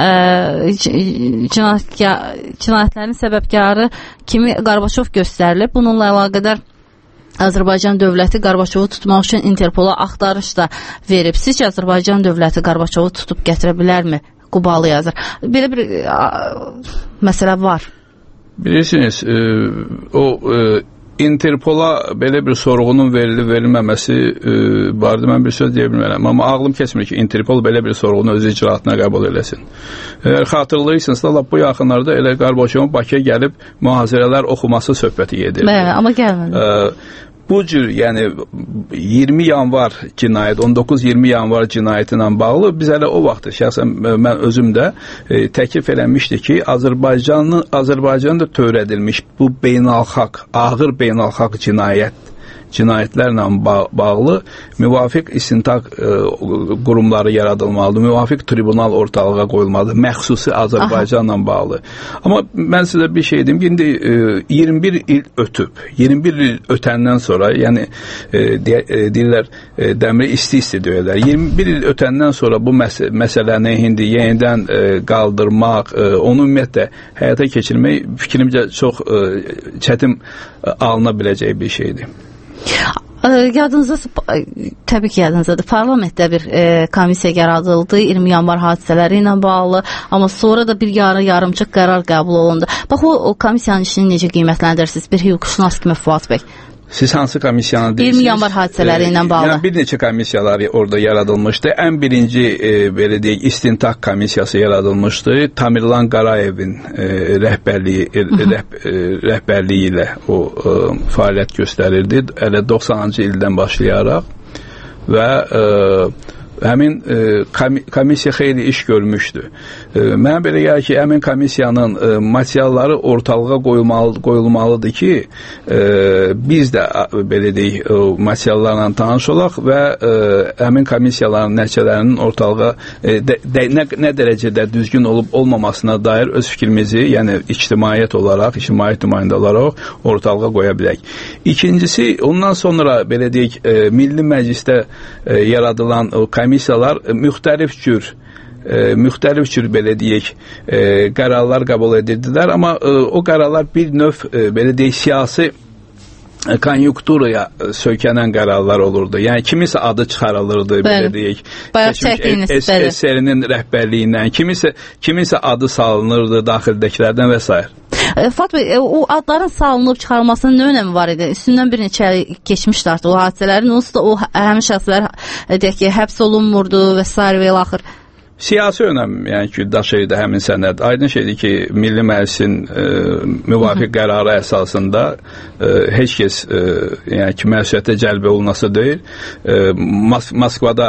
cinayətlərin səbəbkarı kimi Qarbaçov göstərilib. Bununla əlaqədar Azərbaycan dövləti Qarbaçovu tutmaq üçün Interpola axtarış da verib. Sizcə Azərbaycan dövləti Qarbaçovu tutub gətirə bilərmi? Qubalı yazır. Belə bir məsələ var.
Bilirsiniz, o Interpola belə bir sorğunun verilməməsi barədə mən bir söz deyə bilmərəm. Amma ağlım keçmir ki, Interpol belə bir sorğunu öz icraatına qəbul eləsin. Əgər xatırlayırsınızsa, bu yaxınlarda elə Qarbaçovun Bakıya gəlib mühazirələr oxuması söhbəti gedir.
Bəli, amma gəlmədi.
Bu cür, yəni 20 yanvar cinayət, 19-20 yanvar cinayəti ilə bağlı biz hələ o vaxt şəxsən mən özüm də təklif eləmişdi ki, Azərbaycanda törədilmiş bu beynəlxalq, ağır beynəlxalq cinayətlərlə bağlı müvafiq istintaq qurumları yaradılmalıdır, müvafiq tribunal ortalığa qoyulmalıdır, məxsusi Azərbaycanla bağlı. Amma mən sizə bir şey deyim ki, indi 21 il ötüb, 21 il ötəndən sonra, yəni deyirlər, dəmiri isti döyürlər. 21 il ötəndən sonra bu məsələni indi yenidən qaldırmaq, onu ümumiyyətlə həyata keçirmək fikrimcə çox çətin alına biləcək bir şeydir.
Təbii ki, yadınızdadır. Parlamentdə bir komissiya yaradıldı 20 yanvar hadisələri ilə bağlı, amma sonra da bir yarımçıq qərar qəbul olundu. Bax, o komissiyanın işini necə qiymətləndirirsiniz? Bir hüquqşünas kimi Fuad bəy.
Siz hansı komissiyanı deyirsiniz?
20 yanvar hadisələri ilə bağlı.
Yəni bir neçə komissiyalar orada yaradılmışdı. Ən birinci belə deyək istintaq komissiyası yaradılmışdı. Tamirlan Qarayevin rəhbərliyi ilə o fəaliyyət göstərirdi. Elə 90-cı ildən başlayaraq və həmin komissiya xeyli iş görmüşdü. Mənə belə gəlir ki, həmin komissiyanın materialları ortalığa qoyulmalıdır ki, biz də belə deyək, materiallarla tanış olaq və həmin komissiyaların nəticələrinin ortalığa nə dərəcədə düzgün olub olmamasına dair öz fikrimizi, yəni ictimaiyyət olaraq, ictimaiyyət nümayəndə olaraq ortalığa qoya bilək. İkincisi, ondan sonra belə deyək, Milli Məclisdə yaradılan komissiyalar müxtəlif cür belə deyək qərarlar qəbul edirdilər, amma o qərarlar bir növ belə deyək siyasi konjunkturaya söykənən qərarlar olurdu. Yəni kimisə adı çıxarılırdı, belə deyək. SSR-nin rəhbərliyindən, kimisə adı salınırdı daxildəkilərdən və s.
Fuad bəy, o adların salınıb çıxarılmasının nə önəmi var idi? Üstündən bir neçə il geçmişdi artıq o hadisələrin. Onsuz da o həmin şəxslər deyək ki, həbs olunmurdu və s. və ilaxır.
Siyasi önəm, yəni ki, daşıyırdı həmin sənəd. Aydın şeydir ki, Milli Məclisin müvafiq qərarı əsasında heç kəs yəni ki, məsuliyyətə cəlb olunması deyil. Moskvada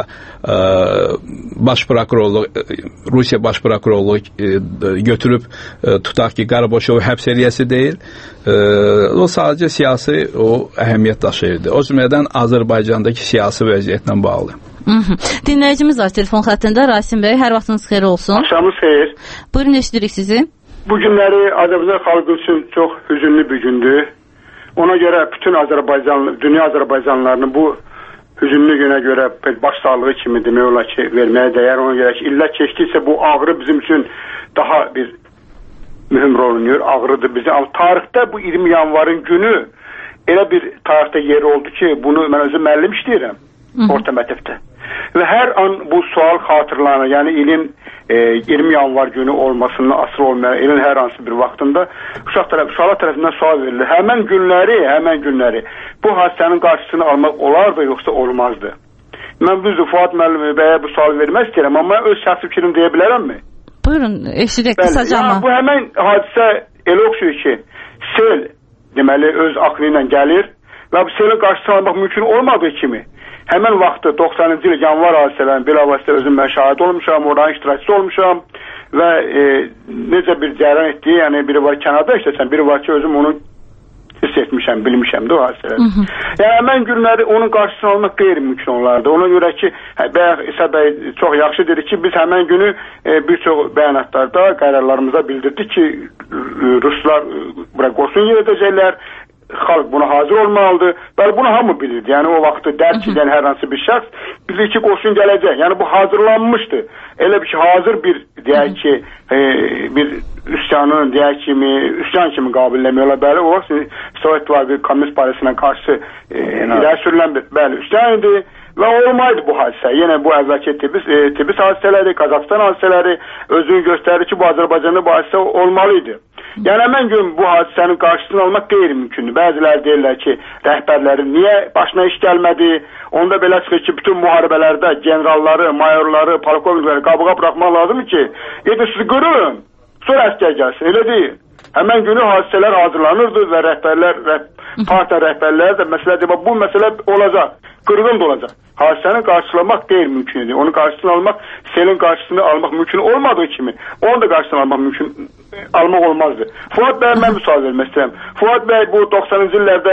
baş prokurorluq, Rusiya baş prokurorluğu götürüb tutaq ki, Qarabaşovu həbs eləyəsi deyil. O sadəcə siyasi əhəmiyyət daşıyırdı. O cümlədən Azərbaycandakı siyasi vəziyyətlə bağlı.
Dinləyicimiz var telefon xəttində. Rasim bəy, hər vaxtınız xeyir olsun.
Axşamınız xeyir.
Buyurun, eşidirik sizi.
Bu günləri Azərbaycan xalqı üçün çox hüzünlü bir gündür. Ona görə bütün dünya Azərbaycanlılarının bu hüzünlü günə görə başsağlığı kimi demək olar ki, verməyə dəyər. Ona görə ki, illər keçdikcə bu ağrı bizim üçün daha bir mühüm rol oynayır. Ağrıdır bizim. Amma tarixdə bu 20 yanvarın günü elə bir tarixdə yeri oldu ki, bunu mən özüm müəllim işləyirəm. Orta məktəbdə. Və hər an bu sual xatırlanır. Yəni ilin 20 yanvar günü olmasının asılı olmayan ilin hər hansı bir vaxtında uşaqlar tərəfindən sual verilir. Həmən günləri bu hadisənin qarşısını almaq olardı, yoxsa olmazdı? Mən düzdür, Fuad müəllim bəyə bu sual vermək istəyirəm, amma öz şəxsi fikrimi deyə bilərəmmi?
Buyurun, eşidək qısaca amma.
Bu həmən hadisə elə oxşuyur ki, sel deməli öz aklı ilə gəlir və bu selin qarşısını almaq mümkün olmadığı kimi həmən vaxtı 90-cı il yanvar hadisələrin bilavasitə özüm mən şahid olmuşam, oranın iştirakçısı olmuşam və necə bir cərəyan etdiyi, yəni biri var kənarda işləsən, biri var ki, özüm onu hiss etmişəm, bilmişəm də o hadisələri. Yəni həmən günləri onun qarşısını almaq qeyri-mümkün olardı. Ona görə ki, İsa bəy çox yaxşı dedi ki, biz həmən günü bir çox bəyanatlarda, qərarlarımıza bildirdik ki, Ruslar bura qoşun yeridəcəklər, xalq buna hazır olmalıdır. Bəli, bunu hamı bilirdi. Yəni o vaxtı dərk edən hər hansı bir şəxs bilir ki, qoşun gələcək. Yəni bu hazırlanmışdı. Elə bir ki, hazır bir deyək ki, bir üsyanın deyək kimi, üsyan kimi qabilləmiyorlar. Bəli, o vaxt Sovet İttifaqı Komünist Partisindən qarşı irəli sürülən bir üsyan idi. Və olmaydı bu hadisə. Yenə bu əvvəlki Tibis hadisələri, Qazaxstan hadisələri özünü göstərir ki, bu Azərbaycanda bu hadisə olmalıydı. Yəni həmən gün bu hadisənin qarşısını almaq qeyri-mümkündür. Bəziləri deyirlər ki, rəhbərlərin niyə başına iş gəlmədi? Onda belə çıxır ki, bütün müharibələrdə generalları, mayorları, polkovnikləri qabığa buraxmaq lazımdır ki, edin sizi qırın, sonra əskər gəlsin. Elə deyil. Həmən günü hadisələr hazırlanırdı və partiya rəhbərləri də məsələ deyir, bu məsələ olacaq, qırğın da olacaq. Hadisəni qarşılamaq qeyri-mümkün idi. Onun qarşısını almaq, selin qarşısını almaq mümkün olmadığı kimi, onu da qarşısını almaq olmazdı. Fuad bəy, mən bir sual vermək istəyirəm. Fuad bəy bu 90-cı illərdə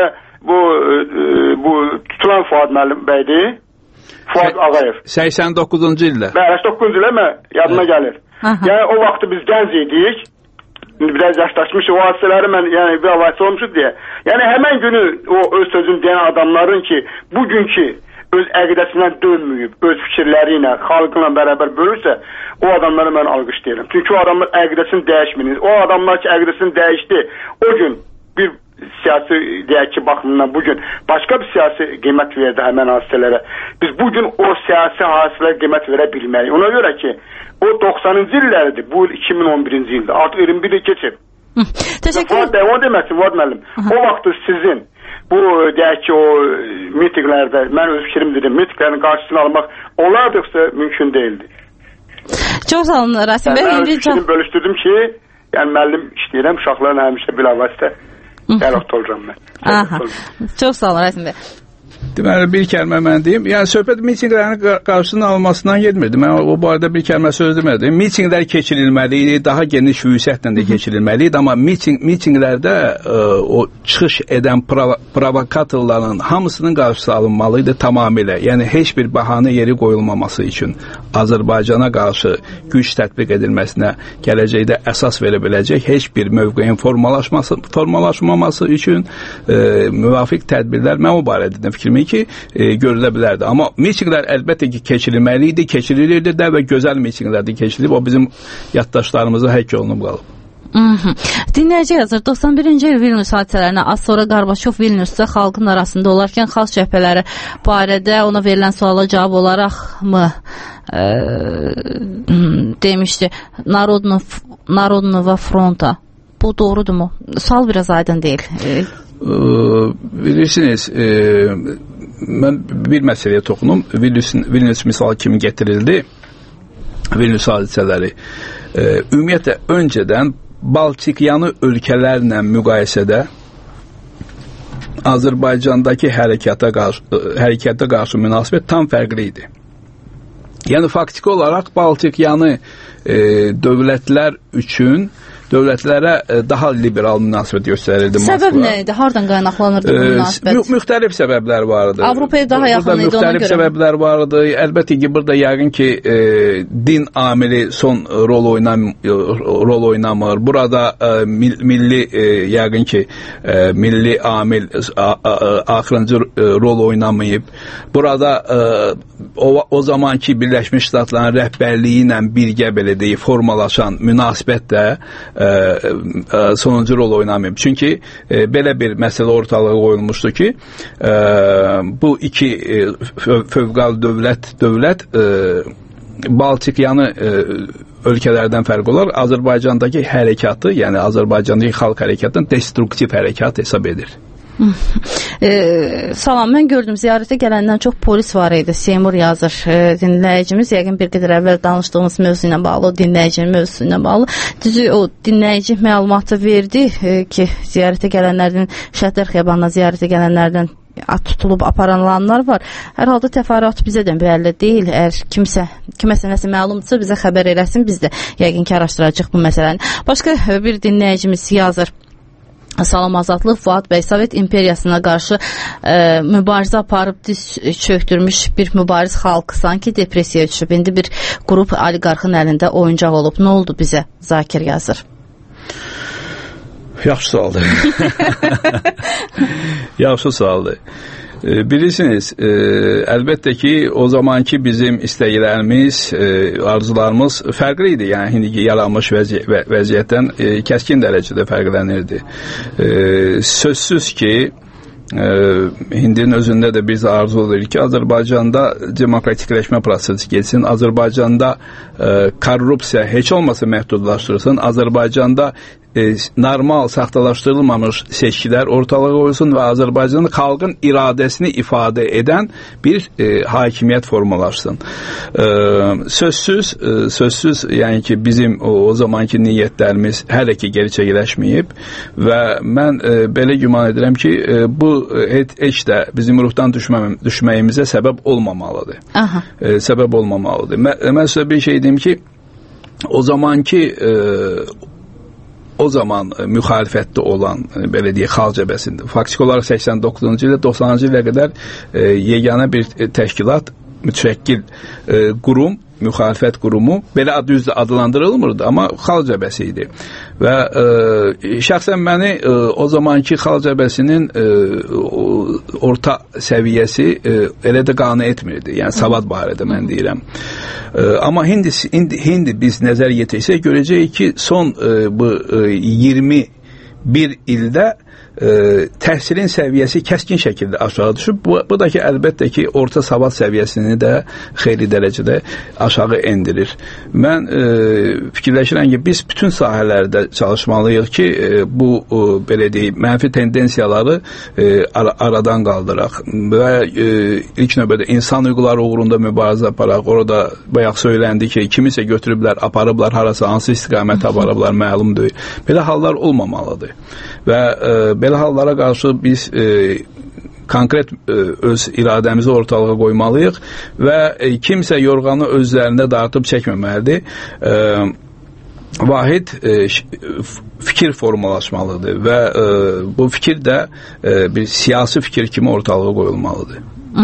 bu tutulan Fuad müəllim bəydir. Fuad Ağayev.
89-cu ildə.
Bəli, 89-cu ildə yadıma gəlir. Yəni o vaxtı biz gənc idik. Biraz yaşlaşmışıq, o hadisələri mən yəni bir havası olmuşuz deyə. Yəni həmən günü o öz sözünü deyən adamların ki, bugünkü öz əqidəsindən dönməyib, öz fikirləri ilə, xalqla bərabər bölürsə, o adamları mən alqışlayıram. Çünki o adamlar əqidəsini dəyişmir. O adamlar ki, əqidəsini dəyişdi, o gün bir siyasi deyək ki, baxımından bugün başqa bir siyasi qiymət verdi həmən hadisələrə. Biz bugün o siyasi hadisələrə qiymət verə bilməyik. Ona görə ki, o 90-cı illərdir, bu il 2011-ci ildir. Artıq 21 il keçib.
Təşəkkür ederim.
O deməsin, Fuad müəllim. O vaxtı sizin bu bu deyək ki, o mitinqlərdə, mən öz fikrim dedim, mitinqlərin qarşısını almaq olardıqsa mümkün deyildi.
Çox sağ olun Rasim bəy.
Mən öz fikrimi bölüşdürdüm ki, yəni müəllim işləyirəm, uşaqların həmişə bilavasitə dialoq oluram mən.
Çox sağ olun Rasim bəy.
Deməli, bir kəlmə mən deyim. Yəni, söhbət mitinqlərin qarşısını almasından getmirdi. Mən o barədə bir kəlmə söz demədim. Mitinqlər keçirilməli idi, daha geniş hüviyyətlə də keçirilməli idi. Amma mitinqlərdə o çıxış edən provokatorların hamısının qarşısı alınmalı idi tamamilə. Yəni, heç bir bəhanə yeri qoyulmaması üçün Azərbaycana qarşı güc tətbiq edilməsinə gələcəkdə əsas verə biləcək heç bir mövqeyin formalaşmaması üçün müvafiq tədbirlər mən o barədə fikrimi ki, görülə bilərdi. Amma mitinqlər əlbəttə ki, keçirilirdi də və gözəl mitinqlərdə keçirilib. O bizim yaddaşlarımıza həkk olunub qalıb.
Dinləyici yazır, 91-ci il Vilnius hadisələrinə az sonra Qarbaçov Vilniusda xalqın arasında olarkən xalq cəbhələri barədə ona verilən suala cavab olaraq mı demişdi Narodnova fronta. Bu doğrudurmu? Sual biraz aydın deyil.
Bilirsiniz, mən bir məsələyə toxunum. Vilnius misal kimi getirildi. Vilnius hadisələri. Ümumiyyətlə, öncədən Baltikyanı ölkələrlə müqayisədə Azərbaycandakı hərəkata qarşı münasibət tam fərqli idi. Yəni, faktiki olaraq Baltikyanı dövlətlərə daha liberal münasibət göstərirdi Moskva.
Səbəb nə idi? Hardan qaynaqlanırdı bu münasibət?
Müxtəlif səbəblər vardı.
Avropaya daha yaxın idi ona görə.
Müxtəlif səbəblər vardı. Əlbəttə ki, burada yəqin ki, din amili son rol oynamır. Burada yəqin ki, milli amil axırıncı rol oynamayıb. Burada o zamanki Birləşmiş Ştatların rəhbərliyi ilə birgə belə deyib formalaşan münasibət də sonuncu rol oynamayıb. Çünki belə bir məsələ ortalığa qoyulmuşdu ki, bu iki fövqəli dövlət Baltikyanı ölkələrdən fərq olar, Azərbaycandakı hərəkatı, yəni Azərbaycandakı xalq hərəkatını destruktiv hərəkat hesab edir.
Salam, mən gördüm ziyarətə gələndən çox polis var idi. Seymur yazır, dinləyicimiz yəqin bir qədər əvvəl danışdığımız mövzu ilə bağlı, o dinləyicinin mövzusu ilə bağlı. Düzü o dinləyici məlumatı verdi ki, ziyarətə gələnlərdən, Şəhidlər Xiyabanına ziyarətə gələnlərdən tutulub aparanlar var. Hər halda təfərrüat bizə də bəlli deyil. Əgər kiməsə nəsə məlumdursa bizə xəbər eləsin, biz də yəqin ki araşdıracağıq bu məsələni. Başqa bir dinləyicimiz yazır. Salam Azadlıq, Fuad bəy, Sovet imperiyasına qarşı mübarizə aparıb diz çöktürmüş bir mübariz xalq sanki depressiyaya düşüb. İndi bir qrup oliqarxın əlində oyuncaq olub. Nə oldu bizə? Zakir yazır.
Yaxşı sualdır. Yaxşı sualdır. Bilirsiniz, əlbəttə ki, o zamanki bizim istəklərimiz, arzularımız fərqli idi. Yəni, indiki yaranmış vəziyyətdən kəskin dərəcədə fərqlənirdi. Sözsüz ki, Hindinin özündə də biz arzu edirik ki, Azərbaycanda demokratikləşmə prosesi geçsin, Azərbaycanda korrupsiya heç olmasa məhdudlaşdırsın, Azərbaycanda normal, saxtalaşdırılmamış seçkilər ortalığa qoyulsun və Azərbaycanın xalqın iradəsini ifadə edən bir hakimiyyət formalaşsın. Sözsüz, yəni ki, bizim o zamanki niyyətlərimiz hələ ki geri çəkiləşməyib və mən belə güman edirəm ki, bu heç də bizim ruhdan düşməyimizə səbəb olmamalıdır. Səbəb olmamalıdır. Mən sizə bir şey deyim ki, o zaman müxalifətdə olan, belə deyək, xalq cəbhəsində, faktiki olaraq 89-cu ilə 90-cı ilə qədər yeganə bir təşkilat, mütəşəkkil qurum, müxalifət qurumu, belə düzdür adlandırılmırdı, amma xalq cəbhəsi idi. Və şəxsən məni o zamanki xalq cəbhəsinin orta səviyyəsi elə də qane etmirdi. Yəni, savad barədə mən deyirəm. Amma hindi biz nəzər yetirsək, görəcəyik ki, son bu 20 bir ildə təhsilin səviyyəsi kəskin şəkildə aşağı düşüb. Bu da ki, əlbəttə ki, orta savad səviyyəsini də xeyli dərəcədə aşağı endirir. Mən fikirləşirəm ki, biz bütün sahələrdə çalışmalıyıq ki, bu belə deyim, mənfi tendensiyaları aradan qaldıraq və ilk növbədə insan hüquqları uğrunda mübarizə aparaq. Orada bayaq söyləndi ki, kimisə götürüblər, aparıblar, harasa hansı istiqamət aparıblar, məlum deyil. Belə hallar olmamalıdır. Və belə hallara qarşı biz konkret öz iradəmizi ortalığa qoymalıyıq və kimsə yorğanı özlərində dartıb çəkməməlidir. Vahid fikir formalaşmalıdır və bu fikir də bir siyasi fikir kimi ortalığa qoyulmalıdır.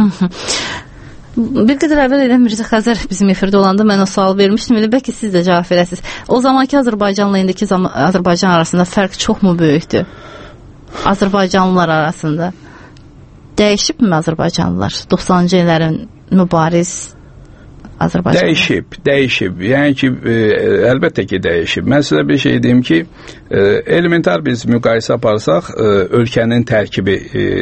Bir qədər əvvəl elə Mirzə Xəzər bizim efirdə olanda mən o sual vermişdim. Elə bəlkə siz də cavab verəsiniz. O zamanki Azərbaycanla indiki Azərbaycan arasında fərq çoxmu böyükdür? Azərbaycanlılar arasında dəyişibmi Azərbaycanlılar? 90-cı illərin mübariz Azərbaycan. Dəyişib. Yəni ki, əlbəttə ki, dəyişib. Mən sizə bir şey deyim ki, elementar biz müqayisə aparsaq, ölkənin tərkibi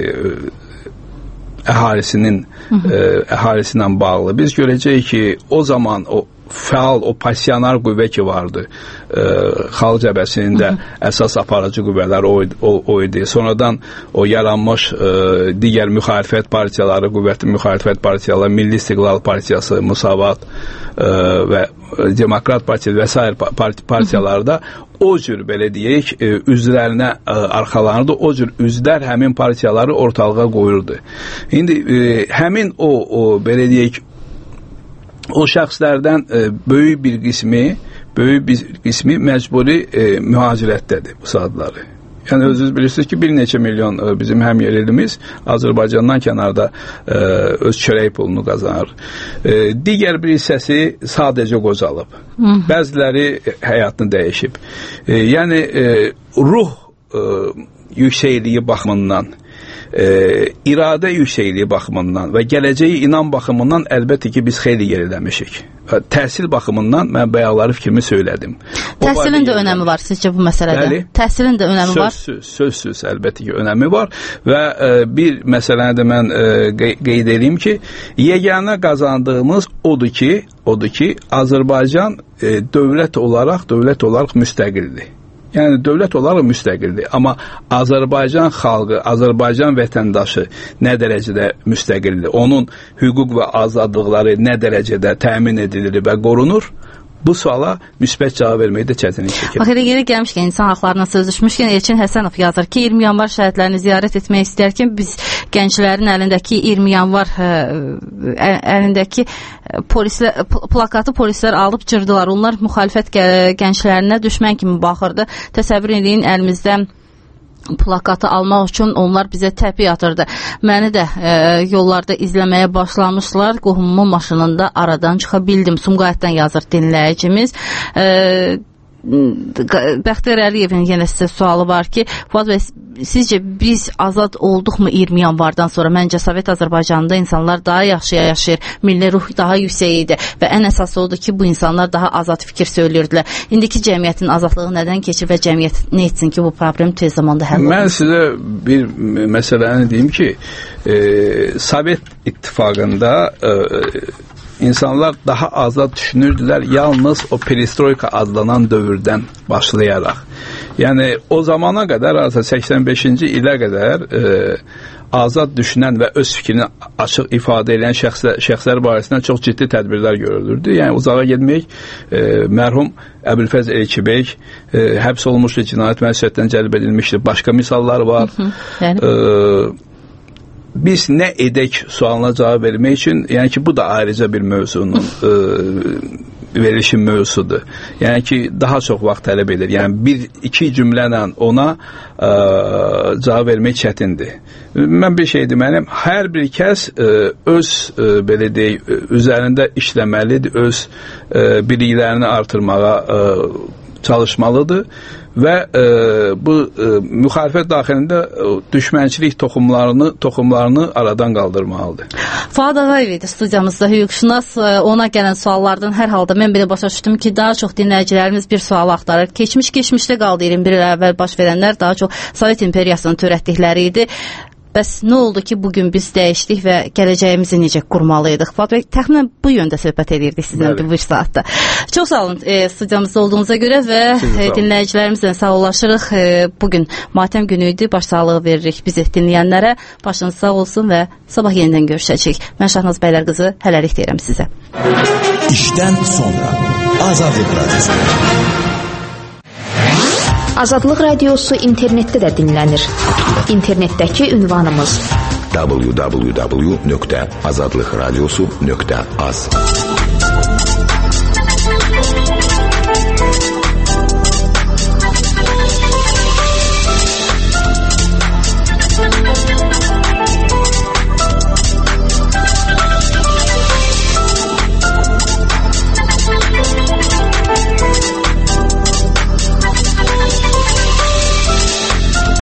əhalisindən bağlı. Biz görəcəyik ki, o zaman o fəal, o pasiyanar qüvvə ki vardı, xalq cəbhəsində əsas aparıcı qüvvələr o idi. Sonradan o yaranmış digər müxalifət partiyaları, qüvvətli müxalifət partiyaları, Milli İstiqlal Partiyası, Musavat və Demokrat Partiya və s. partiyalarda o cür, belə deyək, üzvlərinə arxalanırdı, o cür üzvlər həmin partiyaları ortalığa qoyurdu. İndi həmin o belə deyək, o şəxslərdən böyük bir qismi məcburi mühacirətdədir bu saatları. Yəni özünüz bilirsiniz ki, bir neçə milyon bizim həmyerlimiz Azərbaycandan kənarda öz çörək pulunu qazanır. Digər bir hissəsi sadəcə qocalıb. Bəziləri həyatını dəyişib. Yəni ruh yüksəkliyi baxımından, iradə yüksəkliyi baxımından və gələcəyi inan baxımından əlbəttə ki, biz xeyli geriləmişik. Təhsil baxımından mən bayaqları fikrimi söylədim. Təhsilin də önəmi var sizcə bu məsələdə? Bəli. Təhsilin də önəmi var?
Sözsüz əlbəttə ki, önəmi var və bir məsələni də mən qeyd edeyim ki, yeganə qazandığımız odur ki, Azərbaycan dövlət olaraq müstəqildir. Yəni dövlət olaraq müstəqildir. Amma Azərbaycan xalqı, Azərbaycan vətəndaşı nə dərəcədə müstəqildir? Onun hüquq və azadlıqları nə dərəcədə təmin edilir və qorunur? Bu suala müsbət cavab verməyi də çətinlik çəkir.
Bax, elə yeri gəlmişkən, insan haqlarına söz düşmüşkən Elçin Həsənov yazır ki, 20 yanvar şəhidlərini ziyarət etmək istərkən biz gənclərin əlindəki 20 yanvar əlindəki plakatı polislər alıb cırdılar. Onlar müxalifət gənclərinə düşmən kimi baxırdı. Təsəvvür edin, əlimizdə plakatı almaq üçün onlar bizə təpi atırdı. Məni də yollarda izləməyə başlamışlar. Qohumumun maşınında aradan çıxa bildim. Sumqayıtdan yazır dinləyicimiz. Bəxtiyar Əliyevin yenə sizə sualı var ki, Fuad bəy, sizcə biz azad olduqmu 20 yanvardan sonra? Məncə Sovet Azərbaycanında insanlar daha yaxşı yaşayır, milli ruh daha yüksək idi və ən əsası odur ki, bu insanlar daha azad fikir söylürdülər. İndiki cəmiyyətin azadlığı nədən keçir və cəmiyyət nə etsin ki, bu problem tez zamanda həll olur?
Mən sizə bir məsələni deyim ki, Sovet İttifaqında İnsanlar daha azad düşünürdülər yalnız o perestroika adlanan dövrdən başlayaraq. Yəni o zamana qədər, 85-ci ilə qədər azad düşünən və öz fikrini açıq ifadə edən şəxslər barəsində çox ciddi tədbirlər görülürdü. Yəni uzağa getmək, mərhum Əbülfəz Elkibey həbs olmuşdu, cinayət məsuliyyətindən cəlb edilmişdi. Başqa misallar var. Biz nə edək sualına cavab vermək üçün, yəni ki, bu da ayrıca bir mövzunun verilişin mövzusudur. Yəni ki, daha çox vaxt tələb edir. Yəni, bir-iki cümlələ ona cavab vermək çətindir. Mən bir şey deməliyim, hər bir kəs öz, belə deyək, üzərində işləməlidir, öz biliklərini artırmağa çalışmalıdır və bu müxalifət daxilində düşmənçilik toxumlarını aradan qaldırmalıdır.
Fuad Ağayev idi studiyamızda hüquqşünas. Ona gələn suallardan hər halda mən belə başa düşdüm ki, daha çox dinləyicilərimiz bir sual axtarır. Keçmişdə qaldı 21 il əvvəl baş verənlər daha çox Sovet imperiyasının törətdikləri idi. Bəs nə oldu ki, bugün biz dəyişdik və gələcəyimizi necə qurmalıydıq? Fuad bəy, təxminən bu yöndə söhbət edirdik sizinlə bir saatda. Çox sağ olun studiyamızda olduğunuza görə və dinləyicilərimizlə sağollaşırıq. Bugün matəm günü idi, başsağlığı veririk bizi dinləyənlərə. Başınız sağ olsun və sabah yenidən görüşəcəyik. Mən Şahnaz Bəylərqızı, hələlik deyirəm sizə.
İşdən sonra Azadlıq Radiosu.
Azadlıq Radiosu internetdə də dinlənir. İnternetdəki ünvanımız
www.azadlıqradiosu.az